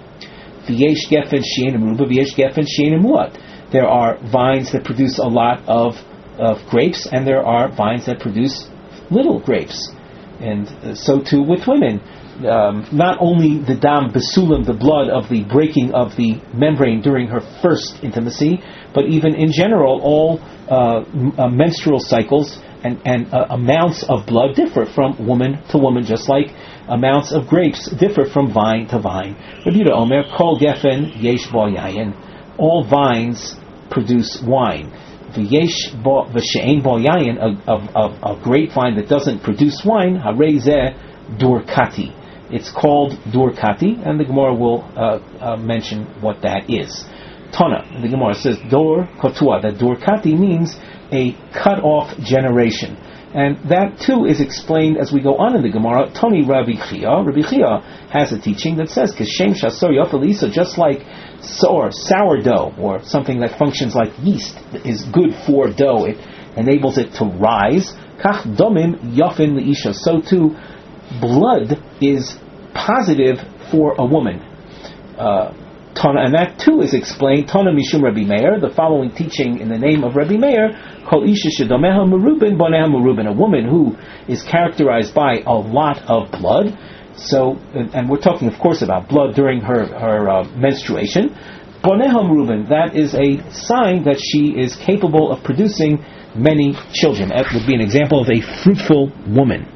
V'yesh gefen she'ein meruba, v'yesh gefen she'ein muat. There are vines that produce a lot of, of grapes, and there are vines that produce little grapes. And uh, so too with women. Um, not only the dam besulim, the blood of the breaking of the membrane during her first intimacy, but even in general, all uh, m- uh, menstrual cycles and, and uh, amounts of blood differ from woman to woman, just like amounts of grapes differ from vine to vine. Rabbi Yehuda Omer, Kol Gefen Yesh Bo Yayin. All vines produce wine. V'yesh Bo V'she'ein Bo Yayin, a, a, a grapevine that doesn't produce wine, Harei Zeh Durkati. It's called Durkati, and the Gemara will uh, uh, mention what that is. Tana, the Gemara says Dor Kotua, that Durkati means a cut-off generation. And that too is explained as we go on in the Gemara. Toni Rabbi Chia, Rabbi Chia has a teaching that says, Keshem Shasor Yafalisa, just like sour, sourdough, or something that functions like yeast, is good for dough, it enables it to rise. Kach Domim Yafin Leisha, so too blood is positive for a woman. Uh, Tana, and that too is explained. Tana Mishum Rabbi Meir, the following teaching in the name of Rabbi Meir, Kol Isha Shedomeha Merubin Boneha Merubin, a woman who is characterized by a lot of blood. So, and, and we're talking, of course, about blood during her her uh, menstruation. Boneha Merubin, that is a sign that she is capable of producing many children. That would be an example of a fruitful woman.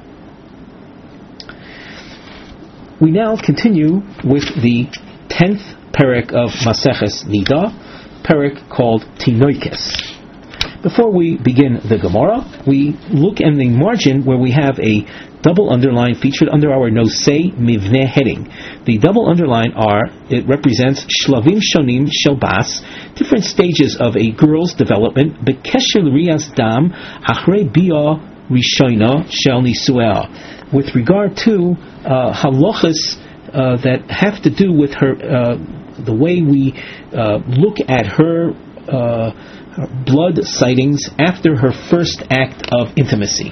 We now continue with the tenth perek of Maseches Nida, perek called Tinoikes. Before we begin the Gemara, we look in the margin where we have a double underline featured under our Nosei Mivneh heading. The double underline are, it represents Shlavim Shonim Shelbas, different stages of a girl's development, Bekesher Riyas Dam, Achrei Bia Rishona Shel Nisuah, with regard to uh, halachas uh, that have to do with her, uh, the way we uh, look at her, uh, her blood sightings after her first act of intimacy.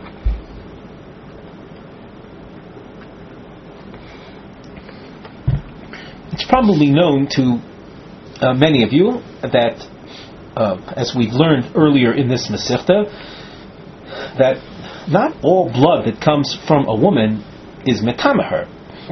It's probably known to uh, many of you that, uh, as we've learned earlier in this Masechta, that not all blood that comes from a woman is metameher.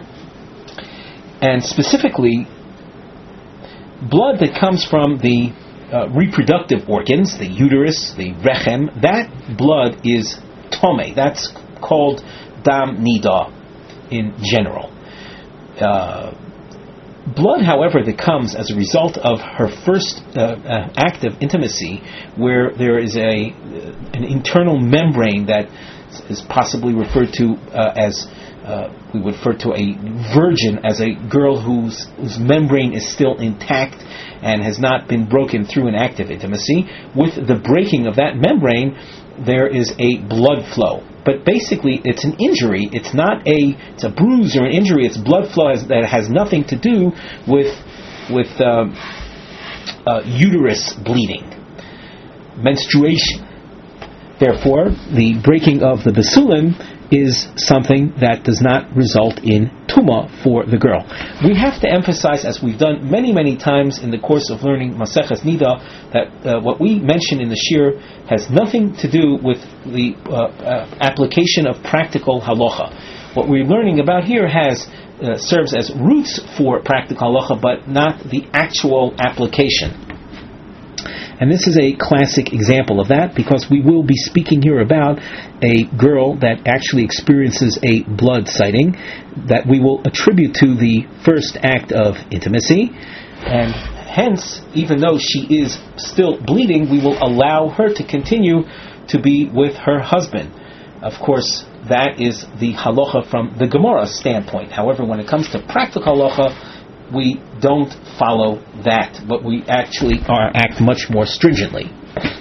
And specifically, blood that comes from the uh, reproductive organs, the uterus, the rechem, that blood is tome. That's called dam nida in general. Uh, blood, however, that comes as a result of her first uh, uh, act of intimacy, where there is a uh, an internal membrane that is possibly referred to uh, as uh, we would refer to a virgin as a girl whose whose membrane is still intact and has not been broken through an act of intimacy. With the breaking of that membrane, there is a blood flow. But basically, it's an injury. It's not a it's a bruise or an injury. It's blood flow has, that has nothing to do with with uh, uh, uterus bleeding, menstruation. Therefore, the breaking of the basulim is something that does not result in tuma for the girl. We have to emphasize, as we've done many, many times in the course of learning Maseches Nida, that uh, what we mention in the Shir has nothing to do with the uh, uh, application of practical halacha. What we're learning about here has uh, serves as roots for practical halacha, but not the actual application. And this is a classic example of that, because we will be speaking here about a girl that actually experiences a blood sighting that we will attribute to the first act of intimacy. And hence, even though she is still bleeding, we will allow her to continue to be with her husband. Of course, that is the halacha from the Gemara standpoint. However, when it comes to practical halacha, we don't follow that, but we actually are act much more stringently.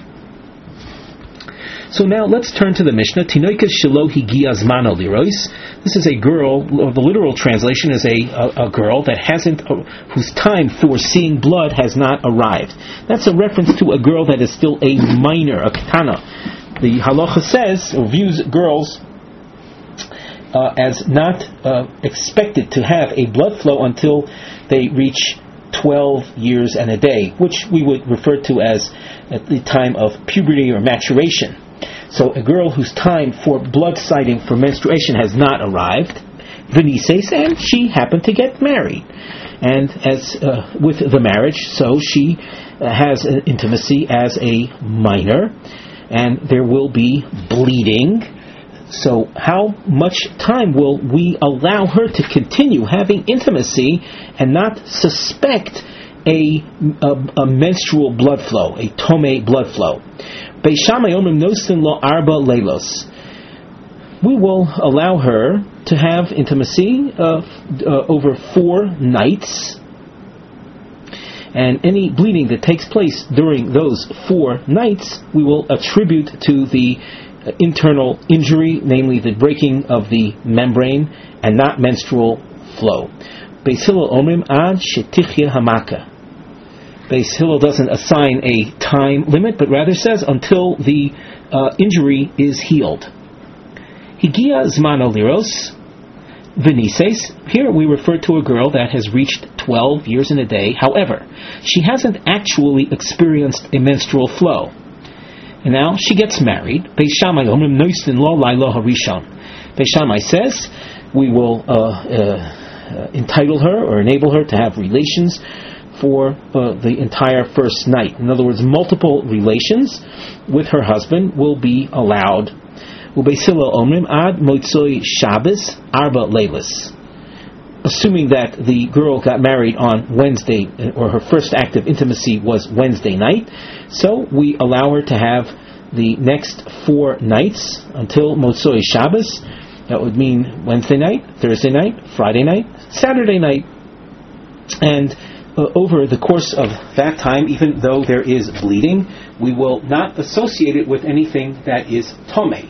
So now let's turn to the Mishnah. Tinoikas shelo higia zmano lirois. This is a girl, or the literal translation is a, a, a girl that hasn't, uh, whose time for seeing blood has not arrived. That's a reference to a girl that is still a minor, a katana. The halacha says, or views girls uh, as not uh, expected to have a blood flow until they reach twelve years and a day, which we would refer to as at the time of puberty or maturation. So a girl whose time for blood sighting for menstruation has not arrived, v'nises, and she happened to get married. And as uh, with the marriage, so she uh, has an intimacy as a minor, and there will be bleeding. So how much time will we allow her to continue having intimacy and not suspect a, a, a menstrual blood flow, a tome blood flow? Beis Shammai omrim nosin lo arba leilos. We will allow her to have intimacy uh, uh, over four nights, and any bleeding that takes place during those four nights we will attribute to the internal injury, namely the breaking of the membrane, and not menstrual flow. Beis Hillel omrim ad shetichya hamaka. Beis Hillel doesn't assign a time limit, but rather says until the uh, injury is healed. Higia zmano liros v'nises. Here we refer to a girl that has reached twelve years and a day. However, she hasn't actually experienced a menstrual flow. And now she gets married. Beis Shammai omrim noisin lo lailo harishon. Beis Shammai says we will uh, uh, entitle her or enable her to have relations for uh, the entire first night. In other words, multiple relations with her husband will be allowed. Ubeis Hillel omrim ad motzoi Shabbos arba leilis. Assuming that the girl got married on Wednesday, or her first act of intimacy was Wednesday night, so we allow her to have the next four nights until Motzoi Shabbos. That would mean Wednesday night, Thursday night, Friday night, Saturday night. And uh, over the course of that time, even though there is bleeding, we will not associate it with anything that is Tomei.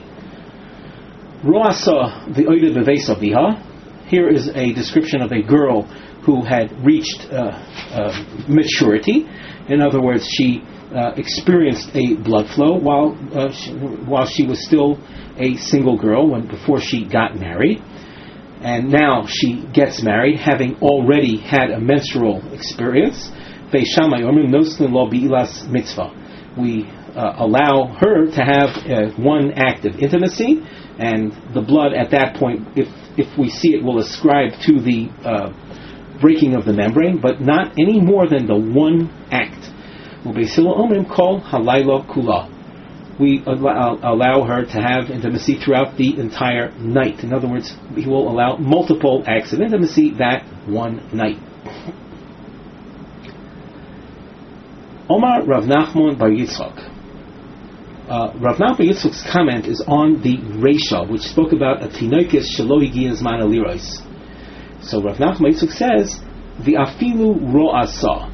Roasa the Oida Beveis Aviha. Here is a description of a girl who had reached uh, uh, maturity. In other words, she uh, experienced a blood flow while uh, she, while she was still a single girl when before she got married, and now she gets married, having already had a menstrual experience. Beis Shammai omrim noslin lo bi'ilas mitzvah. We uh, allow her to have uh, one act of intimacy, and the blood at that point, if if we see it, will ascribe to the uh, breaking of the membrane, but not any more than the one act. Ubeisila omrim kol halayla kula. We allow, allow her to have intimacy throughout the entire night. In other words, we will allow multiple acts of intimacy that one night. Omar Rav Nachman Bar Yitzchak. Uh, Rav Nachman Bar Yitzchak's comment is on the Reisha, which spoke about a tinoikis shelo higia zman aliros. So Rav Nachman Bar Yitzchak says, the afilu ro'asa.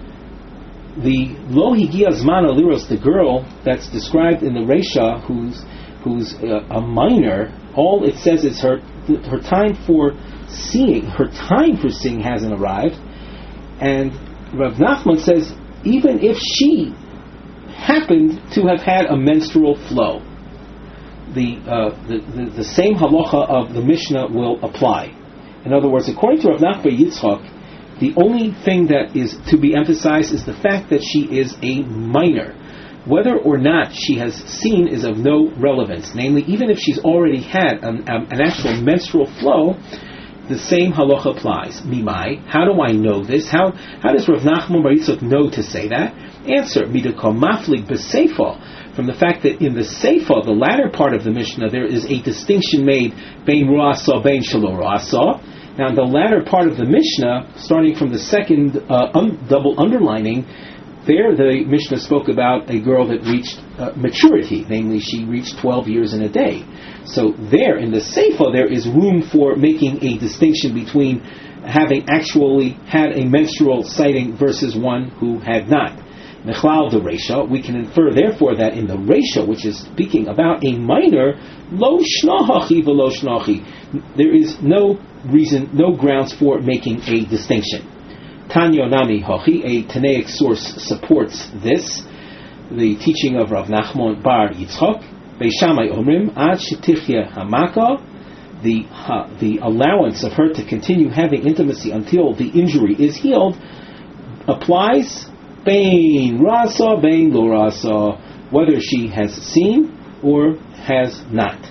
The lo higia zman aliros, the girl that's described in the Reisha, who's who's uh, a minor, all it says is her her time for seeing, her time for seeing hasn't arrived. And Rav Nachman says, even if she happened to have had a menstrual flow, the, uh, the, the the same halacha of the Mishnah will apply. In other words, according to Rav Nachman Bar Yitzchak, the only thing that is to be emphasized is the fact that she is a minor. Whether or not she has seen is of no relevance. Namely, even if she's already had an, um, an actual menstrual flow, the same halacha applies. Mimai, how do I know this? How how does Rav Nachman Bar Yitzchak know to say that? Answer, midakol maflig b'seifa, from the fact that in the seifa, the latter part of the Mishnah, there is a distinction made bein ru'asa, bein shelo ru'asa. Now, in the latter part of the Mishnah, starting from the second uh, un- double underlining, there the Mishnah spoke about a girl that reached uh, maturity, namely she reached twelve years in a day. So there, in the Seifa, there is room for making a distinction between having actually had a menstrual sighting versus one who had not. Nechlal the Reisha, we can infer therefore that in the Reisha, which is speaking about a minor, lo shnahachi v'lo shnachi, there is no reason, no grounds for making a distinction. Tanya Nami Hochi, a Tanaic source supports this, the teaching of Rav Nachman Bar Yitzchak. Beishamai Omrim Ad Shetichya Hamaka, the uh, the allowance of her to continue having intimacy until the injury is healed applies. Bein Rasa, Bein Lo Rasa, whether she has seen or has not.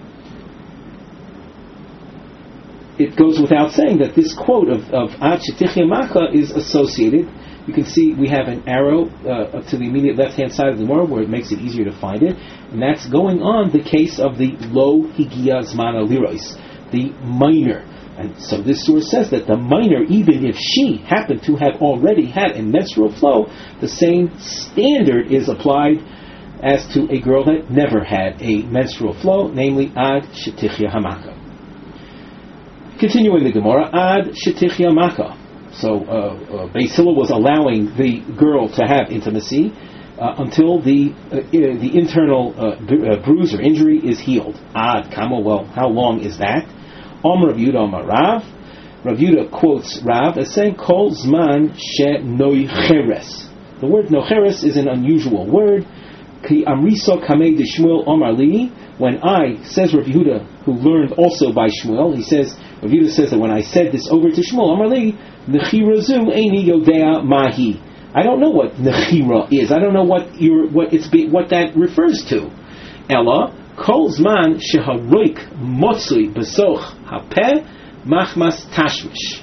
It goes without saying that this quote of, of Ad Shetichya Maka is associated. You can see we have an arrow uh, to the immediate left-hand side of the Gemara where it makes it easier to find it, and that's going on the case of the Lo Higia Zman Aliros, the minor. And so this source says that the minor, even if she happened to have already had a menstrual flow, the same standard is applied as to a girl that never had a menstrual flow, namely Ad Shetichya Hamaka. Continuing the Gemara, Ad Shetichya Maka. So uh, uh, Beis Hillel was allowing the girl to have intimacy uh, until the uh, the internal uh, bru- uh, bruise or injury is healed. Ad Kama, well, how long is that? Om Rav Yudah Amar Rav. Rav Yudah quotes Rav as saying, Kol Zman She Noicheres. The word Noicheres is an unusual word. Ki Amriso Kamei de Shmuel Omar Li. When I, says Rav Yehuda, who learned also by Shmuel, he says, Rav Yehuda says that when I said this over to Shmuel, Omar Li, Nechira zu eini yodea mahi. I don't know what Nechira is. I don't know what you're, what it's be, what that refers to. Ella, kol zman sheharoik motzui besoch hapeh machmas tashmish.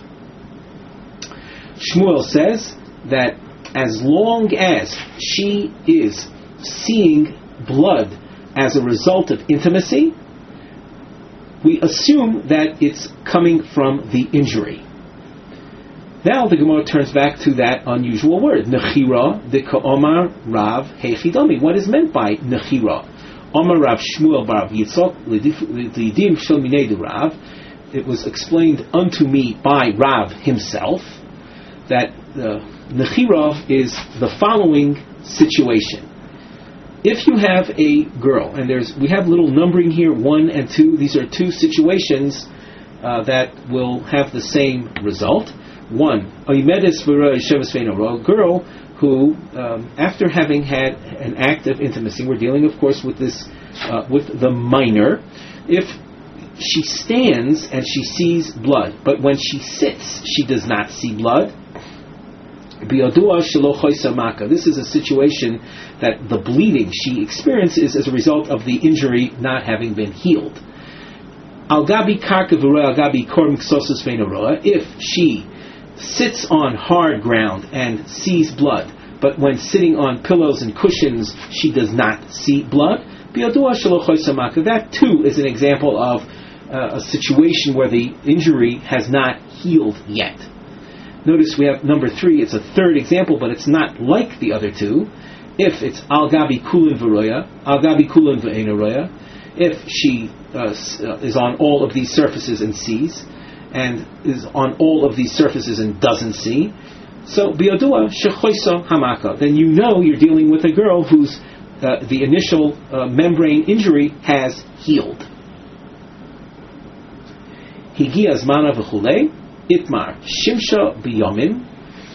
Shmuel says that as long as she is seeing blood as a result of intimacy, we assume that it's coming from the injury. Now the Gemara turns back to that unusual word, Nechira, the Ka'omar Rav Heichidami. What is meant by Nechira? Omar Rav Shmuel Bar Yitzchak, Lidim Shel Minei Rav. It was explained unto me by Rav himself that uh, Nechira is the following situation. If you have a girl, and there's we have little numbering here, one and two, these are two situations uh, that will have the same result. One, a girl who, um, after having had an act of intimacy, we're dealing, of course, with this, uh, with the minor. If she stands and she sees blood, but when she sits, she does not see blood, Biodua shelo choisa maka. This is a situation that the bleeding she experiences as a result of the injury not having been healed. Al gabi karka v'roa al gabi kor miksosus ve'naroa. If she sits on hard ground and sees blood, but when sitting on pillows and cushions she does not see blood, biodua shelo choisa maka. That too is an example of uh, a situation where the injury has not healed yet. Notice we have number three. It's a third example, but it's not like the other two. If it's al gabi kulin v'roya, al gabi kulin v'einaroya, if she uh, is on all of these surfaces and sees, and is on all of these surfaces and doesn't see, so biodua shechoisa hamaka, then you know you're dealing with a girl whose uh, the initial uh, membrane injury has healed. Higia zmana v'chulei. Itmar shimsha biyomim.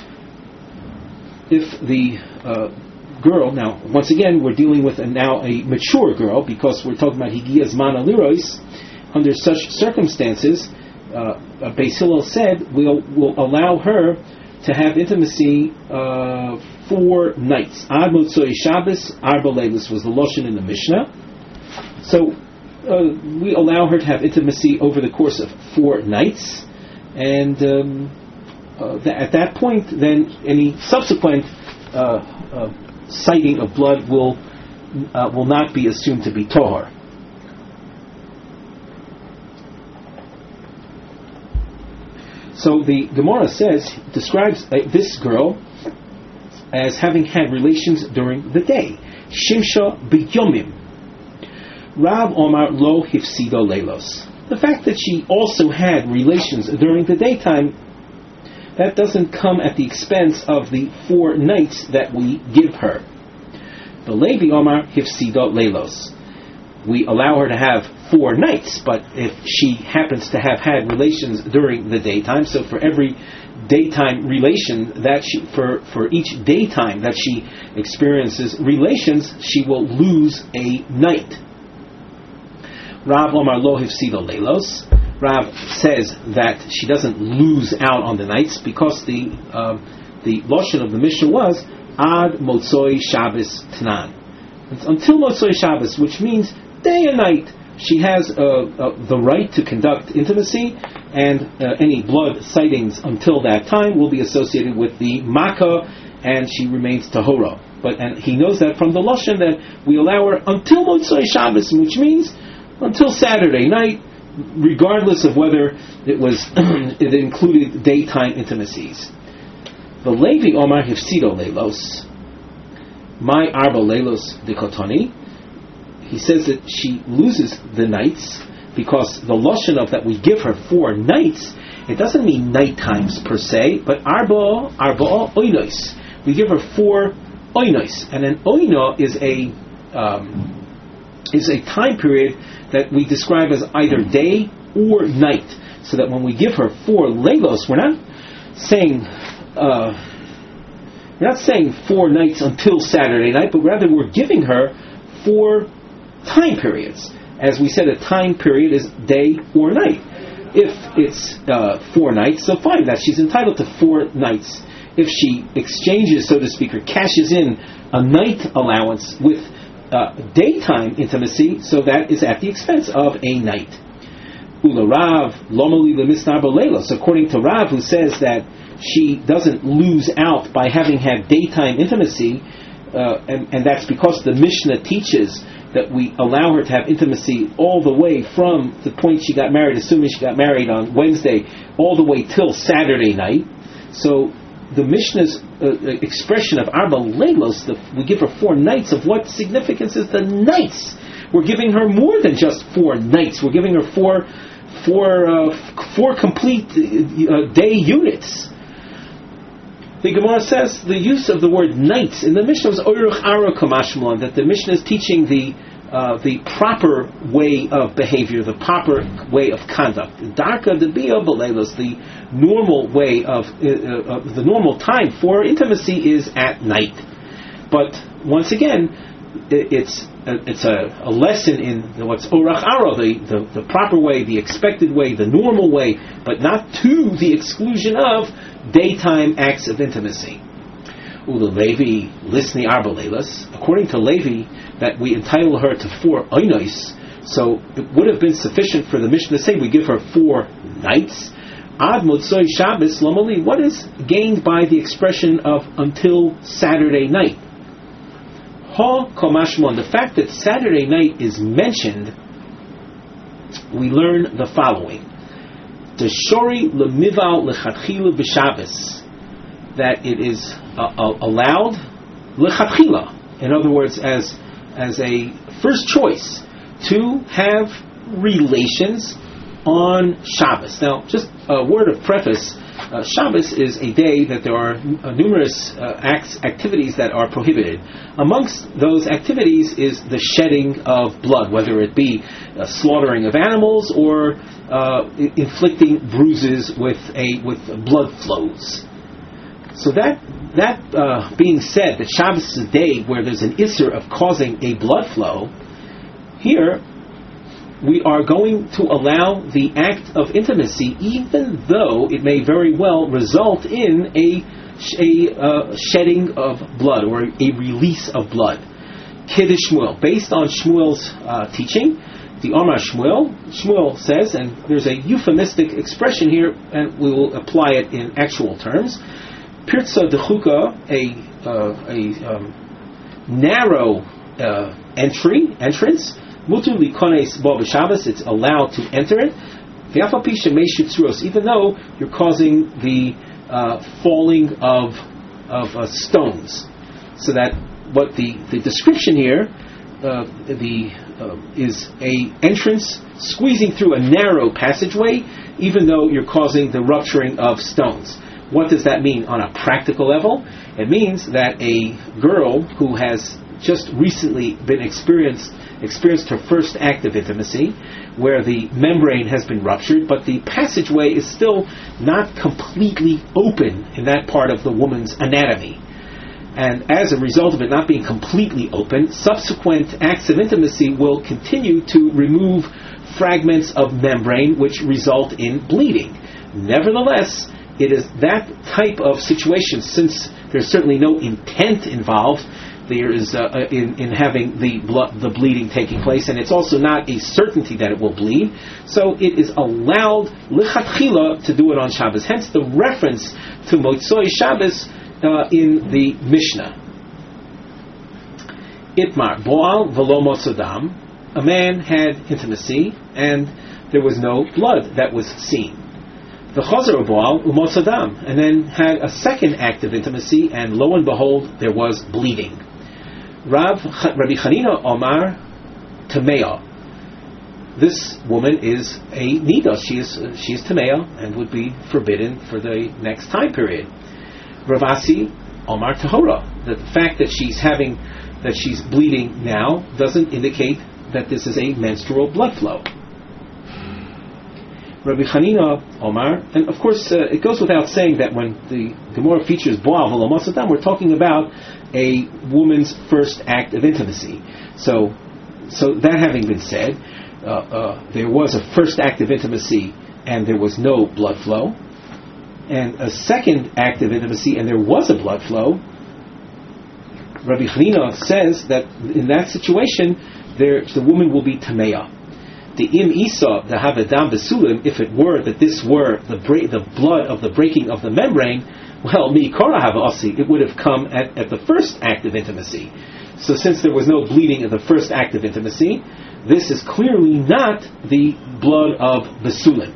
If the uh, girl, now once again we're dealing with a, now a mature girl, because we're talking about higia zmana lirois. Under such circumstances, uh, Beis Hillel said we'll will allow her to have intimacy uh, four nights. Ad motzoi Shabbos arba leilos was the lashon in the Mishnah. So uh, we allow her to have intimacy over the course of four nights. And um, uh, th- at that point, then any subsequent uh, uh, sighting of blood will uh, will not be assumed to be tahor. So the Gemara says describes uh, this girl as having had relations during the day. Shimsha b'yomim. Rav Omar lo hifsido leilos. The fact that she also had relations during the daytime, that doesn't come at the expense of the four nights that we give her. The Levi Omar hifsido leilos. We allow her to have four nights, but if she happens to have had relations during the daytime, so for every daytime relation that she, for, for each daytime that she experiences relations, she will lose a night. Rav Omar lo hifsido leilos. Rav says that she doesn't lose out on the nights because the uh, the lashon of the Mishnah was ad motzoi Shabbos tanan. It's until motzoi Shabbos, which means day and night. She has uh, uh, the right to conduct intimacy, and uh, any blood sightings until that time will be associated with the makkah, and she remains tahora. But and he knows that from the lashon that we allow her until motzoi Shabbos, which means until Saturday night, regardless of whether it was it included daytime intimacies. The Levi Omar hifsido leilos, my arba leilos dikotoni. He says that she loses the nights because the lashon of that we give her four nights. It doesn't mean night times per se, but arba arba oinos. We give her four oinos, and an oino is a um, is a time period that we describe as either day or night, so that when we give her four leilos, we're not saying uh, we're not saying four nights until Saturday night, but rather we're giving her four time periods. As we said, a time period is day or night. If it's uh, four nights, so fine, that she's entitled to four nights. If she exchanges, so to speak, or cashes in a night allowance with Uh, daytime intimacy, so that is at the expense of a night. Ula Rav lomali lemisnar b'leilos. According to Rav, who says that she doesn't lose out by having had daytime intimacy, uh, and, and that's because the Mishnah teaches that we allow her to have intimacy all the way from the point she got married, assuming she got married on Wednesday, all the way till Saturday night. So the Mishnah's uh, expression of arba leilos, the, we give her four nights, of what significance is the nights? We're giving her more than just four nights. We're giving her four, four, uh, four complete uh, day units. The Gemara says the use of the word nights in the Mishnah is oiruch ara kamashmalon, that the Mishnah is teaching the uh, the proper way of behavior, the proper way of conduct. Darka debia beleilos, the normal way of uh, uh, the normal time for intimacy is at night. But once again, it, it's uh, it's a, a lesson in what's orach ara, the, the the proper way, the expected way, the normal way, but not to the exclusion of daytime acts of intimacy. Ula Levi Lisni Arba Leilas. According to Levi, that we entitle her to four oinos, so it would have been sufficient for the Mishnah to say we give her four nights. Ad Motzoi Shabbos Lomali. What is gained by the expression of until Saturday night? Ha Komashmon. The fact that Saturday night is mentioned, we learn the following: the Shori Lemival Lechatchila b'Shabbos, that it is uh, uh, allowed Lechatchila. In other words, as as a first choice to have relations on Shabbos. Now, just a word of preface: uh, Shabbos is a day that there are uh, numerous uh, acts, activities that are prohibited. Amongst those activities is the shedding of blood, whether it be uh, slaughtering of animals or uh, inflicting bruises with a with blood flows. So that that uh, being said, that Shabbos is a day where there's an issur of causing a blood flow. Here, we are going to allow the act of intimacy, even though it may very well result in a, a uh, shedding of blood or a release of blood. Kiddush Shmuel, based on Shmuel's uh, teaching, the Omar Shmuel, Shmuel says, and there's a euphemistic expression here, and we will apply it in actual terms. Pirza dechuka, a uh, a um, narrow uh, entry entrance. Mutu likones bo b'Shabbos, it's allowed to enter it. V'afal pi shemei shitzros, even though you're causing the uh, falling of of uh, stones. So that what the, the description here uh, the uh, is a entrance squeezing through a narrow passageway, even though you're causing the rupturing of stones. What does that mean on a practical level? It means that a girl who has just recently been experienced experienced her first act of intimacy, where the membrane has been ruptured, but the passageway is still not completely open in that part of the woman's anatomy. And as a result of it not being completely open, subsequent acts of intimacy will continue to remove fragments of membrane which result in bleeding. Nevertheless, it is that type of situation, since there's certainly no intent involved, there is uh, in, in having the blood, the bleeding taking place, and it's also not a certainty that it will bleed. So it is allowed lichatchila to do it on Shabbos. Hence the reference to Motzoi Shabbos uh, in the Mishnah. Itmar boal velo motzodam. A man had intimacy and there was no blood that was seen. The chazer boal umotzodam, and then had a second act of intimacy, and lo and behold, there was bleeding. Rav Rabbi Chanina Omar Tamea. This woman is a nida. She is she is Tamea and would be forbidden for the next time period. Rav Asi Omar Tahora. The fact that she's having that she's bleeding now doesn't indicate that this is a menstrual blood flow. Rabbi Chanina Omar, and of course uh, it goes without saying that when the Gemara features Boal V'lo Motzodam, we're talking about a woman's first act of intimacy. So, so that having been said, uh, uh, there was a first act of intimacy and there was no blood flow, and a second act of intimacy and there was a blood flow. Rabbi Chanina says that in that situation, there the woman will be Tamea. The im isa the havadam besulim, if it were that this were the bra- the blood of the breaking of the membrane, well, mi kora hava asi, it would have come at, at the first act of intimacy. So since there was no bleeding at the first act of intimacy, this is clearly not the blood of besulim.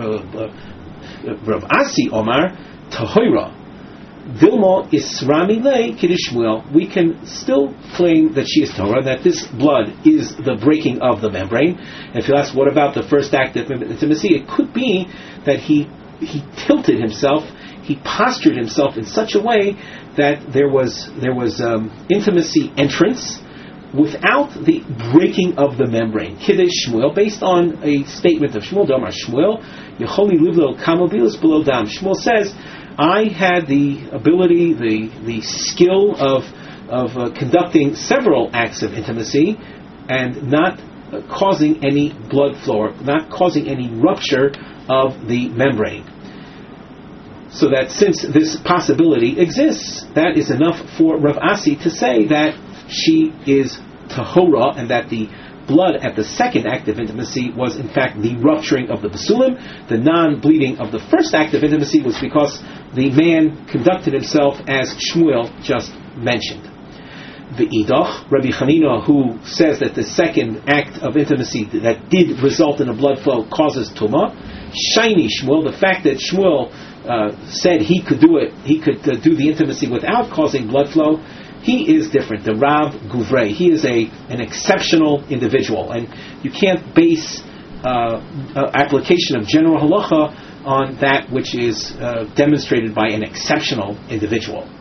Rav Asi Omar Tahoira Dilma Isrami Le Kiddush Shmuel. We can still claim that she is Torah, that this blood is the breaking of the membrane. And if you ask, what about the first act of intimacy? It could be that he he tilted himself, he postured himself in such a way that there was there was um, intimacy entrance without the breaking of the membrane. Kiddush Shmuel, based on a statement of Shmuel Damar Shmuel, Yecholi Livlo Kamobilis below Dam. Shmuel says, I had the ability, the the skill of of uh, conducting several acts of intimacy and not uh, causing any blood flow, not causing any rupture of the membrane. So that since this possibility exists, that is enough for Rav Asi to say that she is tahora, and that the blood at the second act of intimacy was in fact the rupturing of the basulim. The non-bleeding of the first act of intimacy was because the man conducted himself as Shmuel just mentioned. The Idoch, Rabbi Chanina, who says that the second act of intimacy that did result in a blood flow causes Tumah. Shiny Shmuel, the fact that Shmuel uh, said he could do it, he could uh, do the intimacy without causing blood flow, he is different. The Rav Guvrei, he is a an exceptional individual, and you can't base uh, uh, application of general halacha on that which is uh, demonstrated by an exceptional individual.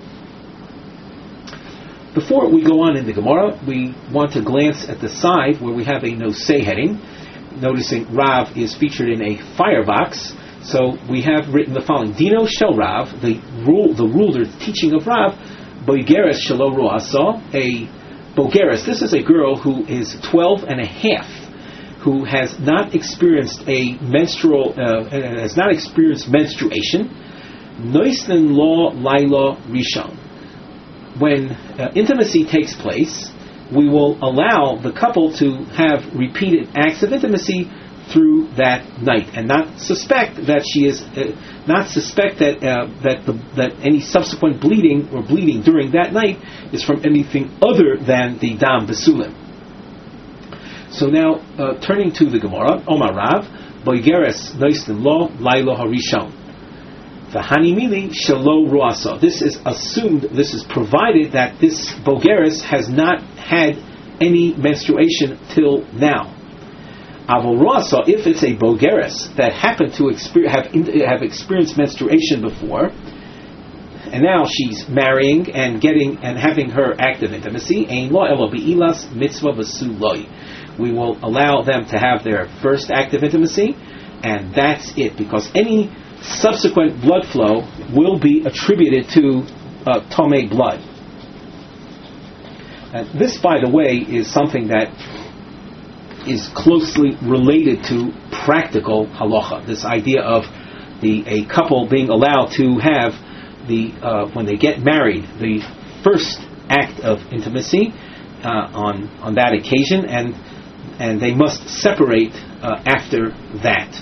Before we go on in the Gemara, we want to glance at the side where we have a nosei heading. Noticing Rav is featured in a firebox, so we have written the following: Dino shel Rav, the rule, the rule, the teaching of Rav, boigeres shelo roasa, a bogeres. This is a girl who is twelve and a half, who has not experienced a menstrual, uh, has not experienced menstruation. Noisen lo laila rishon. When uh, intimacy takes place, we will allow the couple to have repeated acts of intimacy through that night, and not suspect that she is, uh, not suspect that uh, that the, that any subsequent bleeding or bleeding during that night is from anything other than the dam besulim. So now, uh, turning to the Gemara, Omar Rav, boigeres noisten lo lailo harishon. V'hanimili shelo ruasa. This is assumed, this is provided that this bogeres has not had any menstruation till now. Avol ruasa, if it's a bogeres that happened to exper- have, have experienced menstruation before, and now she's marrying and getting and having her act of intimacy, ein lo elo be'ilas mitzvah v'suloi. We will allow them to have their first act of intimacy, and that's it, because any subsequent blood flow will be attributed to uh, Tomei blood. Uh, this, by the way, is something that is closely related to practical halacha. This idea of the a couple being allowed to have the uh, when they get married, the first act of intimacy uh, on on that occasion, and and they must separate uh, after that.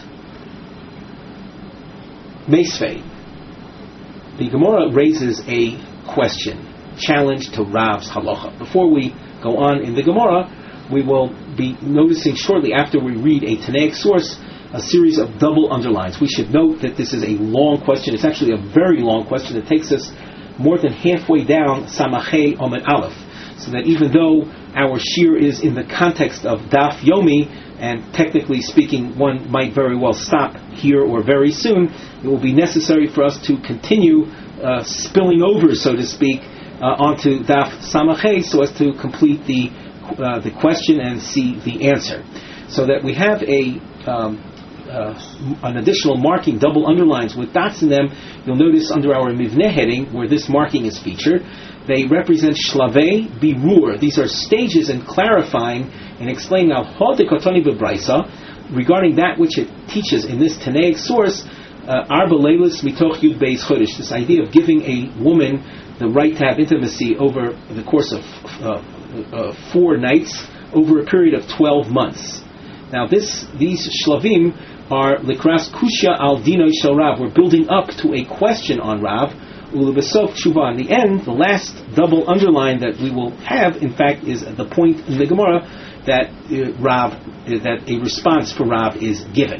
Meisvei. The Gemara raises a question, challenge to Rav's halacha. Before we go on in the Gemara, we will be noticing shortly after we read a Tanaic source a series of double underlines. We should note that this is a long question. It's actually a very long question. It takes us more than halfway down Samachei Omed Aleph. So that even though our shir is in the context of Daf Yomi, and technically speaking, one might very well stop here or very soon, it will be necessary for us to continue uh, spilling over, so to speak, uh, onto Daf Samachei, so as to complete the uh, the question and see the answer. So that we have a um, uh, an additional marking, double underlines with dots in them. You'll notice under our Mivneh heading, where this marking is featured, they represent shlavei birur. These are stages in clarifying and explaining al hodikotoni b'braisa regarding that which it teaches in this Tanaic source. Arba leilis mitoch yud beis chodesh. This idea of giving a woman the right to have intimacy over the course of uh, uh, four nights over a period of twelve months. Now, this these shlavim are likras kushya al dinoi shel Rav. We're building up to a question on Rav. Ulebesof tshuva. In the end, the last double underline that we will have, in fact, is the point in the Gemara that uh, Rav, uh, that a response for Rav is given.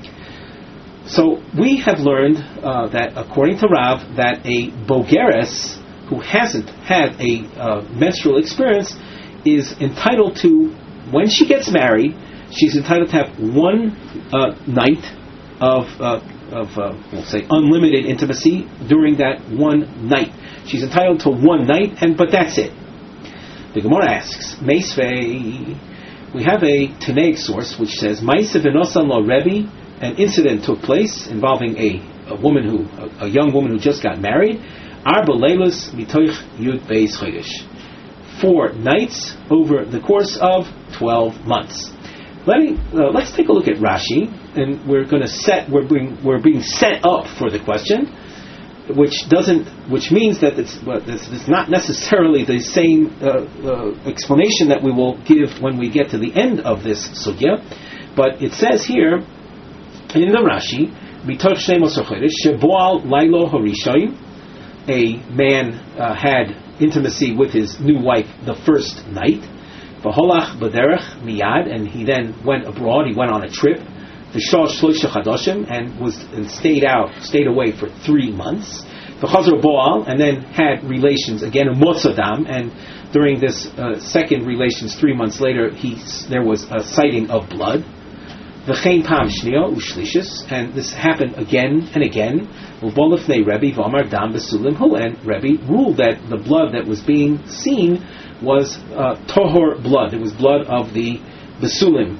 So we have learned uh, that according to Rav, that a bogeres who hasn't had a uh, menstrual experience is entitled to, when she gets married, she's entitled to have one uh, night of uh, of, uh, we'll say, unlimited intimacy during that one night. She's entitled to one night, and but that's it. The Gemara asks, Meisvei, we have a Tanaic source which says, Ma'aseh v'nosan lo Rebbe, an incident took place involving a, a woman who, a, a young woman who just got married, Arba leilos mitoich yud beis chodesh. Four nights over the course of twelve months. Let me, uh, let's take a look at Rashi, and we're going to set, we're being, we're being set up for the question. which doesn't, which means that it's, well, this is not necessarily the same uh, uh, explanation that we will give when we get to the end of this sugya, but it says here in the Rashi, Mitoch Shnei Osar Chodesh, Sheboal Lailo Harishoyim, a man uh, had intimacy with his new wife the first night, V'holach B'derech Miyad, and he then went abroad, he went on a trip, V'shal Shloisha Chadoshim, and was and stayed out, stayed away for three months, V'chazor Boal, and then had relations again, Motzadam, and during this uh, second relations, three months later, he there was a sighting of blood. V'chein Pam Shnio Ushlishis, and this happened again and again. Ubolifnei Rebbe V'amar Dam Besulim Hu, and Rebbe ruled that the blood that was being seen was uh, Tohor blood. It was blood of the Besulim.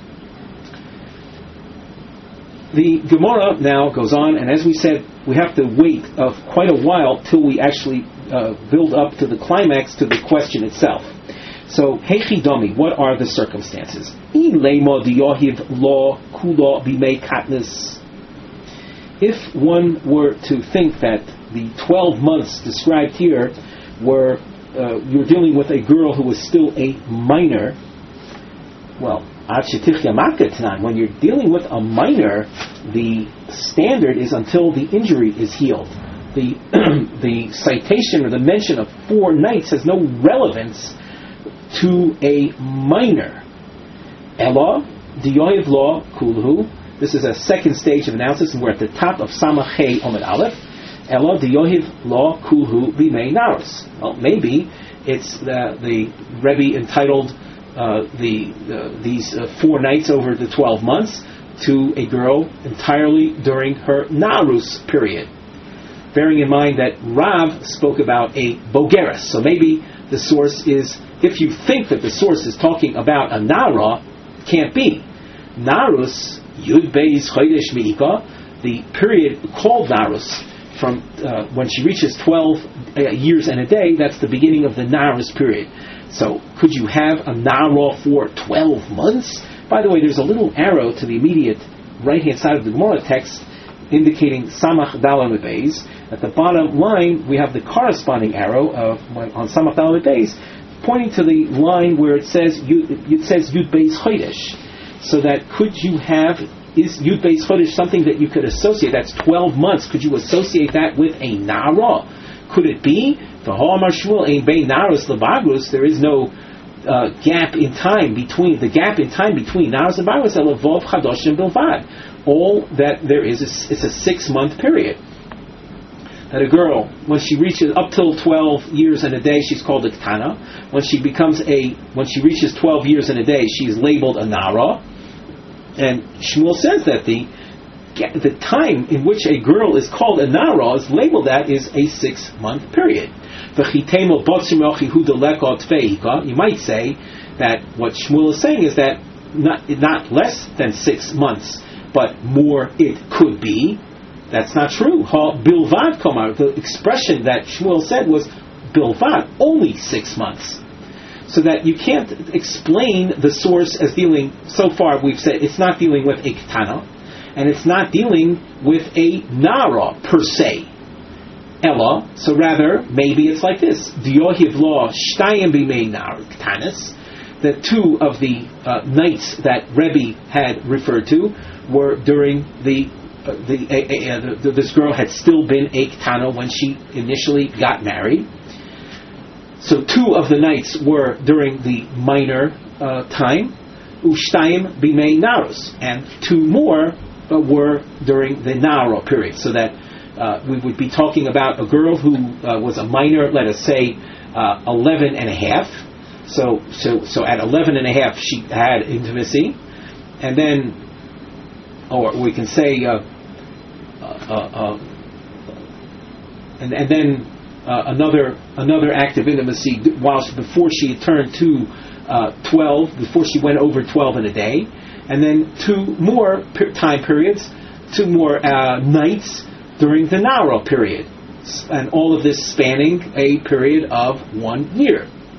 The Gemara now goes on, and as we said, we have to wait of quite a while till we actually uh, build up to the climax, to the question itself. So, Heichi Domi, what are the circumstances? If one were to think that the twelve months described here were, uh, you're dealing with a girl who was still a minor, well, when you're dealing with a minor, the standard is until the injury is healed. The the citation or the mention of four nights has no relevance to a minor. Ella, Diyoyev Law Kulhu. This is a second stage of analysis, and we're at the top of Samachei Omid Aleph. Ella, Diyoyev Law Kulhu Bimei Naros. Well, maybe it's the, the Rebbe entitled uh, the uh, these uh, four nights over the twelve months to a girl entirely during her Narus period. Bearing in mind that Rav spoke about a Bogeres, so maybe the source is, if you think that the source is talking about a Nara, can't be. Narus, Yud Beis Chodesh Mi'ika, the period called Narus, from uh, when she reaches twelve uh, years and a day, that's the beginning of the Narus period. So, could you have a Nara for twelve months? By the way, there's a little arrow to the immediate right-hand side of the Gemara text indicating Samach Daled Beis. At the bottom line, we have the corresponding arrow of on Samach Daled Beis, pointing to the line where it says it says Yud Beis Chodesh. So that could you have, is Yud Beis Chodesh something that you could associate? That's twelve months. Could you associate that with a Nara? Could it be the Ha'amar Shmuel Ein Bein Naros Lebagrus? There is no uh, gap in time between the gap in time between Naros and Bagrus. Elavov Chadoshim Bilvad. All that there is is it's a six month period. That a girl, when she reaches up till twelve years and a day, she's called a Ktana. When she becomes a, when she reaches twelve years and a day, she is labeled a Nara. And Shmuel says that the the time in which a girl is called a Nara, is labeled that, is a six month period. You might say that what Shmuel is saying is that not not less than six months, but more it could be. That's not true. Ha bilvad komar. The expression that Shmuel said was bilvad, only six months. So that you can't explain the source as dealing, so far we've said it's not dealing with a ketana, and it's not dealing with a nara per se. Ella, so rather, maybe it's like this. Diyohiv law shtayim b'mei nar ketanis. The two of the uh, nights that Rebbe had referred to were during the Uh, the, uh, uh, the, this girl had still been a ketana when she initially got married. So two of the nights were during the minor uh, time, ushtayim bimei naros, and two more uh, were during the nara period. So that uh, we would be talking about a girl who uh, was a minor, let us say uh, eleven and a half. So so so at eleven and a half she had intimacy, and then, or we can say. Uh, Uh, uh, and, and then uh, another another act of intimacy whilst before she had turned to uh, twelve, before she went over twelve in a day, and then two more per- time periods, two more uh, nights during the Nara period, and all of this spanning a period of one year.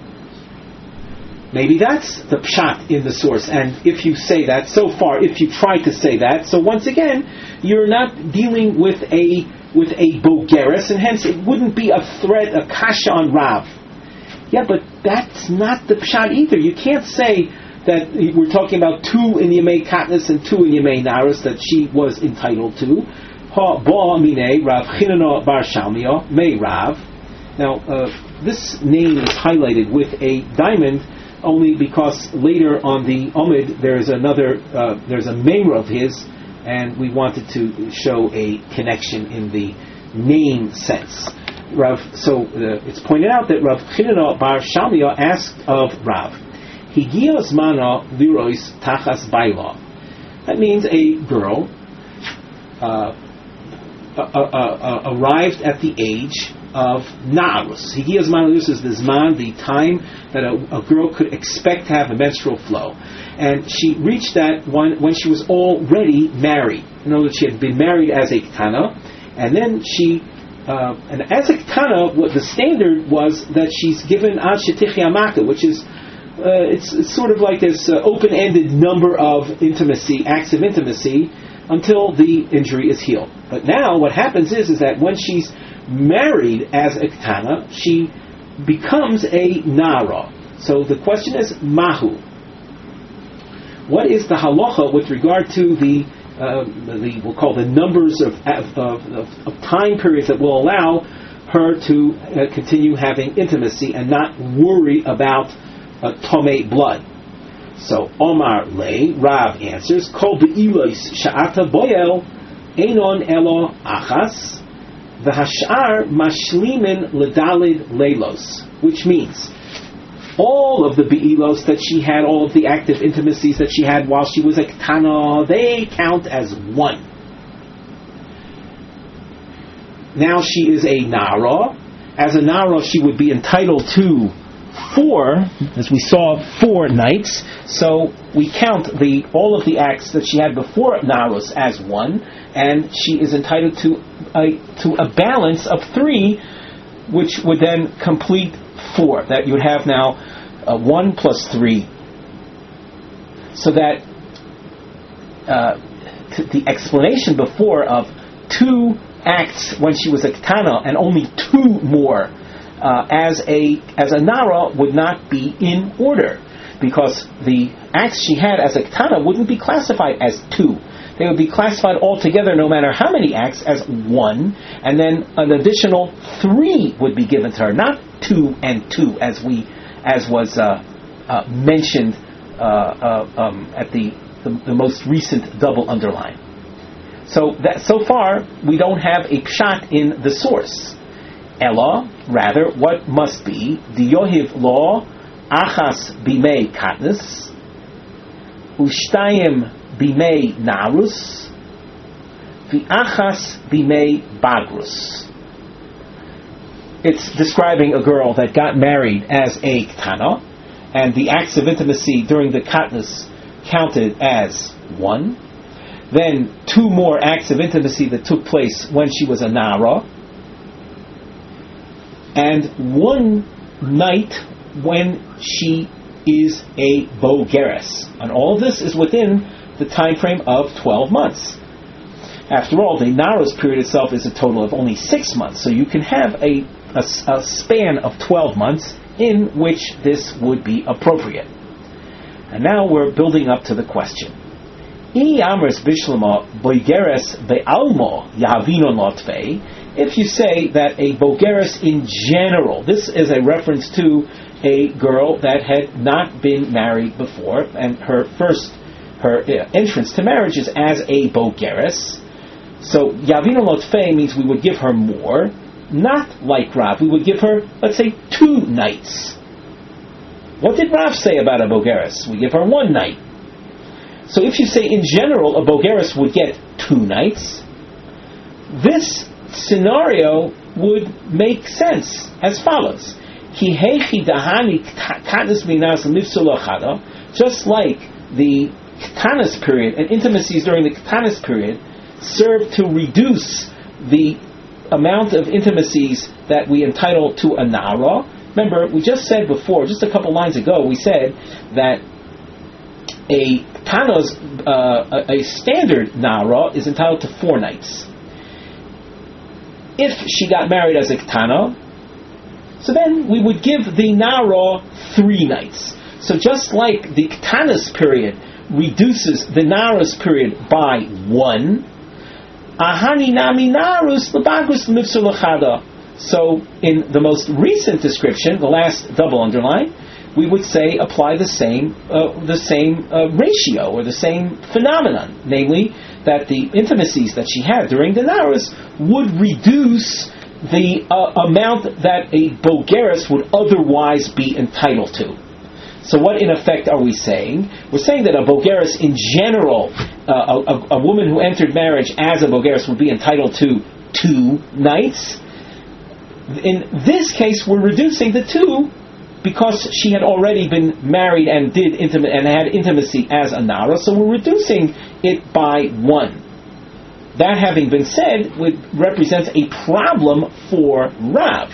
Maybe that's the pshat in the source, and if you say that, so far, if you try to say that, so once again, you're not dealing with a with a bogeres, and hence it wouldn't be a threat, a kasha on Rav. Yeah, but that's not the pshat either. You can't say that we're talking about two in Yemei Katniss and two in Yemei Naris that she was entitled to. Ha ba mine Rav Chinana bar Shalmia may Rav. Now, uh, this name is highlighted with a diamond only because later on the Omid there's another, uh, there's a memra of his, and we wanted to show a connection in the name sense. Rav, so uh, it's pointed out that Rav Chinana bar Shalmia asked of Rav, Higia zmana lirois tachas baila. That means a girl uh, uh, uh, uh, arrived at the age of na'arus. Higia zmana lirois is the zman, the time that a, a girl could expect to have a menstrual flow. And she reached that one when she was already married. In other words, she had been married as a ketana, and then she Uh, and as a ketana, what the standard was that she's given ad shetichya maka, which is uh, it's, it's sort of like this uh, open-ended number of intimacy, acts of intimacy, until the injury is healed. But now what happens is is that when she's married as a ketana, she becomes a nara. So the question is mahu. What is the halacha with regard to the Uh, the we'll call the numbers of, of, of, of time periods that will allow her to uh, continue having intimacy and not worry about uh, tomei blood. So Omar Lei, Rav answers, Kol be'ilos sha'ata boyel einon elo achas v'hashar mashlimin ledalid leilos, which means all of the be'ilos that she had, all of the active intimacies that she had while she was a ketana, they count as one. Now she is a nara. As a nara, she would be entitled to four, as we saw, four nights. So we count the all of the acts that she had before naros as one, and she is entitled to a, to a balance of three, which would then complete four. That you would have now uh, one plus three. So that uh, t- the explanation before of two acts when she was a ketana and only two more uh, as a as a nara would not be in order, because the acts she had as a ketana wouldn't be classified as two. They would be classified altogether, no matter how many acts, as one, and then an additional three would be given to her, not two and two, as we, as was uh, uh, mentioned uh, uh, um, at the, the the most recent double underline. So that so far we don't have a pshat in the source. Ella, rather, what must be the yohiv law achas bimei katnis ushtayim bimei narus v'achas bimei bagrus. It's describing a girl that got married as a ketana, and the acts of intimacy during the katnis counted as one. Then two more acts of intimacy that took place when she was a nara, and one night when she is a bogeres. And all of this is within the time frame of twelve months. After all, the Naros period itself is a total of only six months, so you can have a, a, a span of twelve months in which this would be appropriate. And now we're building up to the question. If you say that a bogeres in general, this is a reference to a girl that had not been married before, and her first her entrance to marriage is as a bogeres. So Yavino Lotfei means we would give her more, not like Rav. We would give her, let's say, two nights. What did Rav say about a bogeres? We give her one night. So if you say in general a bogeres would get two nights, this scenario would make sense as follows. Just like the ketanis period and intimacies during the ketanis period serve to reduce the amount of intimacies that we entitle to a nara. Remember, we just said before, just a couple lines ago, we said that a ketanas, uh, a, a standard nara is entitled to four nights. if she got married as a Ketana, so then we would give the Nara three nights. So just like the Ketana's period reduces the Nara's period by one, Ahani Nami Narus Labagrus Mifsur Lachada. So in the most recent description, the last double underline, we would say apply the same uh, the same uh, ratio or the same phenomenon, namely that the intimacies that she had during the Naras would reduce the uh, amount that a Bogeres would otherwise be entitled to. So what in effect are we saying? We're saying that a Bogeres in general, uh, a, a woman who entered marriage as a Bogeres would be entitled to two nights. In this case, we're reducing the two because she had already been married and did intimate and had intimacy as a Nara, so we're reducing it by one. That having been said, would represents a problem for Rav.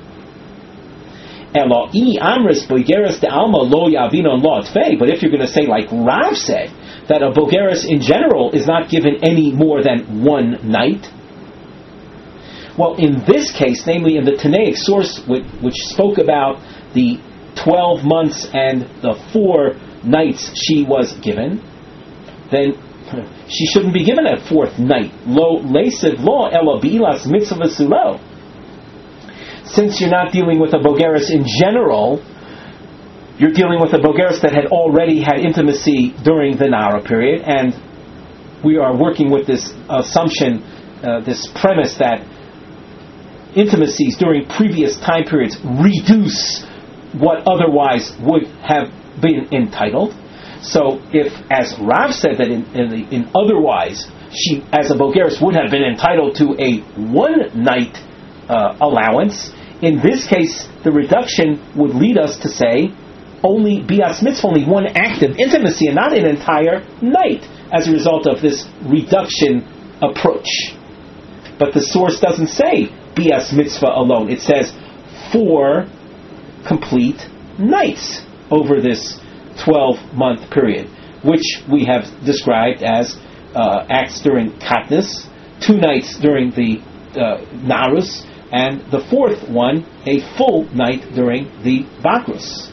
Eloi amris bogeres de alma lo yavinon lo atfei. But if you're going to say like Rav said, that a bogeres in general is not given any more than one night, well, in this case, namely in the Tanaic source which, which spoke about the twelve months and the four nights she was given, then she shouldn't be given a fourth night. Lo leisiv lo ela bilas mitzvah sulo. Since you're not dealing with a bogeres in general, you're dealing with a bogeres that had already had intimacy during the Nara period, and we are working with this assumption, uh, this premise that intimacies during previous time periods reduce what otherwise would have been entitled. So if, as Rav said, that in, in, the, in otherwise she, as a Bogeres, would have been entitled to a one-night uh, allowance, in this case, the reduction would lead us to say only bias mitzvah, only one act of intimacy, and not an entire night, as a result of this reduction approach. But the source doesn't say bias mitzvah alone. It says four complete nights over this twelve-month period, which we have described as uh, acts during Katnis, two nights during the uh, Narus, and the fourth one, a full night during the Bakrus.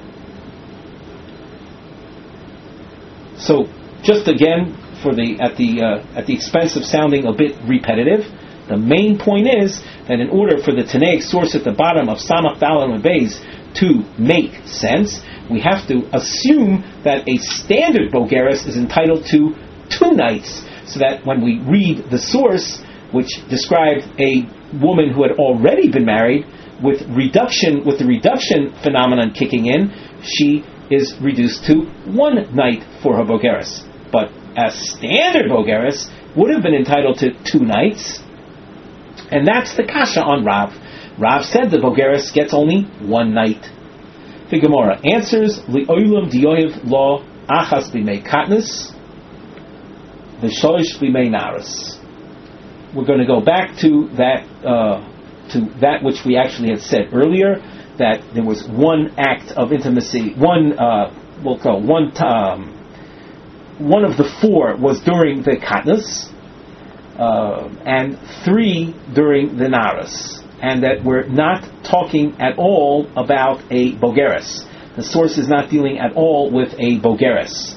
So, just again, for the at the uh, at the expense of sounding a bit repetitive, the main point is that in order for the Tanaic source at the bottom of Samach Daled and Beis to make sense, we have to assume that a standard Bogeres is entitled to two nights, so that when we read the source, which described a woman who had already been married, with reduction, with the reduction phenomenon kicking in, she is reduced to one night for her Bogeres. But a standard Bogeres would have been entitled to two nights, and that's the kasha on Rav. Rav said the Bogeres gets only one night. The Gemara answers, Li'olam diyoyev lo achas b'mei katnis, v'sholish b'mei naris. We're going to go back to that uh, to that which we actually had said earlier, that there was one act of intimacy, one uh, we'll call one um, one of the four was during the katnis, uh, and three during the naris, and that we're not talking at all about a bogeres. The source is not dealing at all with a bogeres.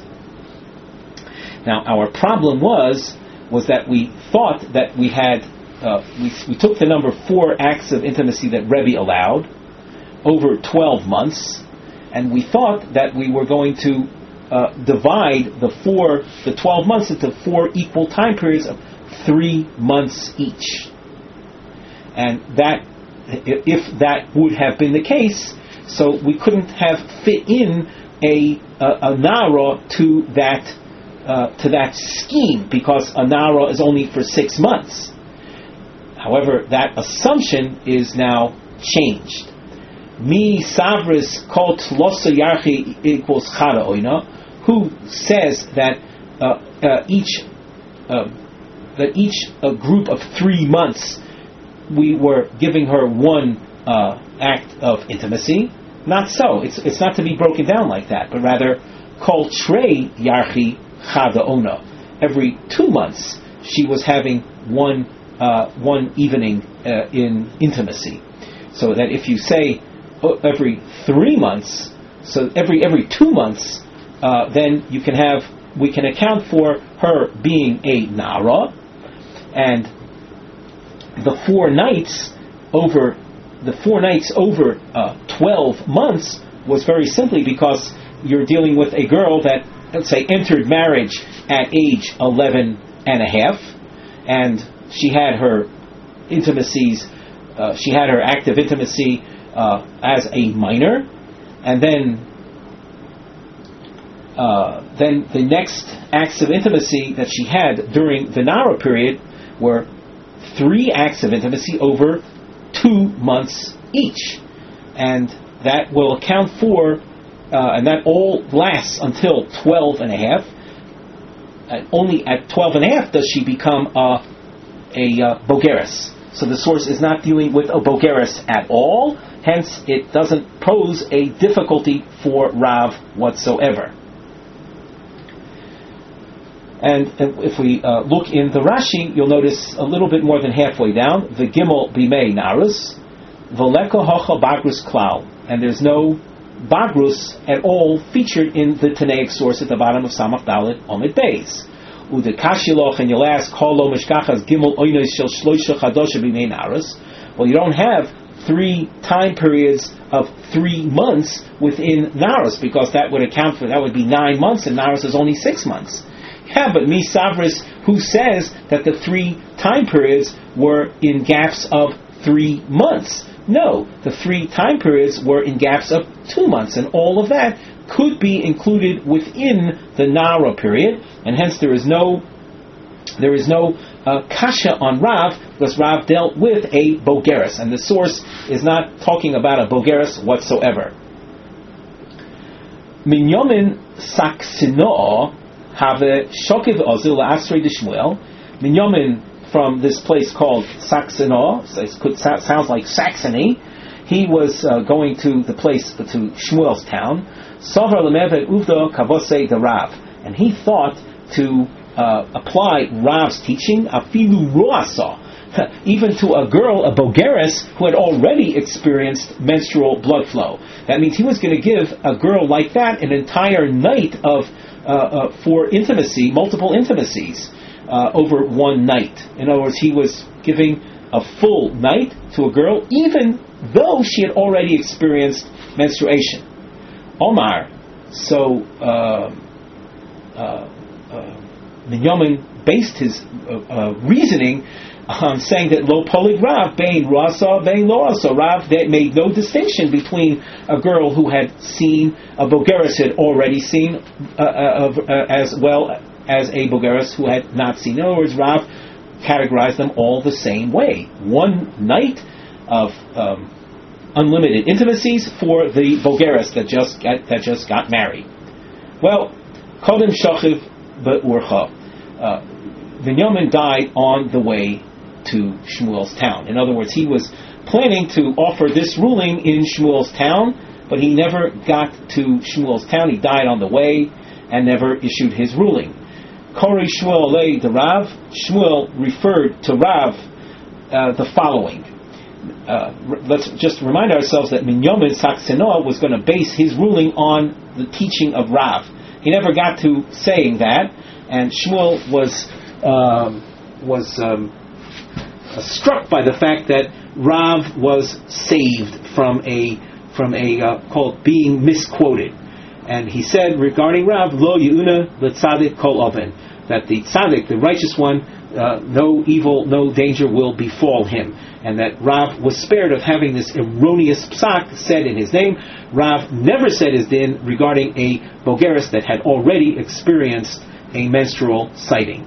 Now, our problem was was that we thought that we had uh, we, we took the number four acts of intimacy that Rebbe allowed over twelve months, and we thought that we were going to uh, divide the four the twelve months into four equal time periods of three months each. And that, if that would have been the case, so we couldn't have fit in a a, a nara to that uh, to that scheme, because a nara is only for six months. However, that assumption is now changed. Mi savris kol tlosa yarchi equals chara oina, who says that uh, uh, each uh, that each uh, group of three months we were giving her one uh, act of intimacy. Not so. It's it's not to be broken down like that, but rather kol trei yarchi chada ona. Every two months she was having one uh, one evening uh, in intimacy. So that if you say oh, every three months, so every every two months, uh, then you can have we can account for her being a nara, and the four nights over the four nights over uh, twelve months was very simply because you're dealing with a girl that, let's say, entered marriage at age eleven and a half, and she had her intimacies, uh, she had her active intimacy uh, as a minor, and then uh, then the next acts of intimacy that she had during the Nara period were three acts of intimacy over two months each, and that will account for, uh, and that all lasts until twelve and a half. And only at twelve and a half does she become a, a uh, bogeres. So the source is not dealing with a bogeres at all, hence it doesn't pose a difficulty for Rav whatsoever. And, and if we uh, look in the Rashi, you'll notice a little bit more than halfway down, the Gimel Bimei Narus, Voleko Hocha Bagrus Klau, and there's no Bagrus at all featured in the Tanaic source at the bottom of Samach Dalet Omid Beis. Ude Kashiloch, and you'll ask, Holo Mishkachas Gimel Oinois Shel Shloisha Chadosha Bimei Narus. Well, you don't have three time periods of three months within Narus, because that would account for, that would be nine months, and Narus is only six months. Yeah, but Mi Savris, who says that the three time periods were in gaps of three months? No, the three time periods were in gaps of two months, and all of that could be included within the Nara period, and hence there is no there is no uh, kasha on Rav, because Rav dealt with a bogeres, and the source is not talking about a bogeres whatsoever. Minyamin saksinoa have shokiv ozil asrei de Shmuel. Minyamin, from this place called Saxonah, so it could, sounds like Saxony, he was uh, going to the place, to Shmuel's town, Sohar lemeve uvda kavose de Rav, and he thought to uh, apply Rav's teaching, afilu roasa, even to a girl, a bogeres, who had already experienced menstrual blood flow. That means he was going to give a girl like that an entire night of uh, uh, for intimacy, multiple intimacies, uh, over one night. In other words, he was giving a full night to a girl, even though she had already experienced menstruation. Omar, so uh, uh, uh, Binyamin based his uh, uh, reasoning Um, saying that lo polig Rav bein rasa bein lo rasa. Rav that made no distinction between a girl who had seen a bogeres had already seen uh, uh, uh, as well as a bogeres who had not seen. In other words, Rav categorized them all the same way. One night of um, unlimited intimacies for the bogeres that just got, that just got married. Well, kodim shachiv be'urcha. Binyamin died on the way to Shmuel's town. In other words, he was planning to offer this ruling in Shmuel's town, but he never got to Shmuel's town. He died on the way and never issued his ruling. Kori Shmuel alei de Rav. Shmuel referred to Rav uh, the following. Uh, let's just remind ourselves that Binyamin Saxenoah was going to base his ruling on the teaching of Rav. He never got to saying that, and Shmuel was um, was um, Uh, struck by the fact that Rav was saved from a from a uh, called being misquoted, and he said regarding Rav, lo yeuna letzadik kol oven, that the tzaddik, the righteous one, uh, no evil, no danger will befall him, and that Rav was spared of having this erroneous psak said in his name. Rav never said his din regarding a bogeres that had already experienced a menstrual sighting.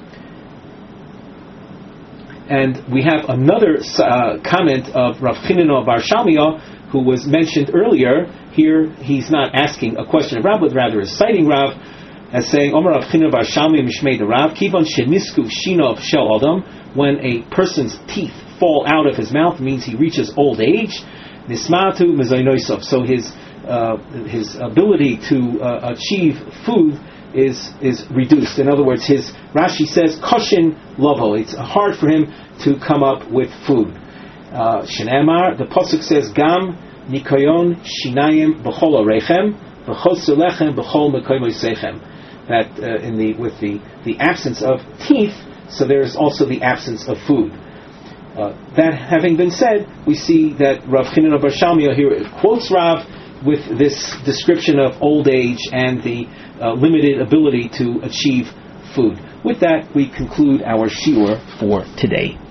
And we have another uh, comment of Rav Chinino Bar Shamia, who was mentioned earlier. Here, he's not asking a question of Rav, but rather is citing Rav as saying, Omer Rav Chinino Bar Shamia Mishmei de Rav, Kivon shenisku shinov shel adam, when a person's teeth fall out of his mouth, means he reaches old age. Nismatu mezoinoisov, so his uh, his ability to uh, achieve food is is reduced. In other words, his Rashi says koshin lovo. It's hard for him to come up with food. Uh, Shenamar, the pasuk says gam nikoyon shinayim b'chol orechem b'chosur lechem b'chol mekoyim sechem. That uh, in the with the the absence of teeth, so there is also the absence of food. Uh, that having been said, we see that Rav Chanina bar Shalmia here quotes Rav with this description of old age and the uh, limited ability to achieve food. With that, we conclude our shiur for today.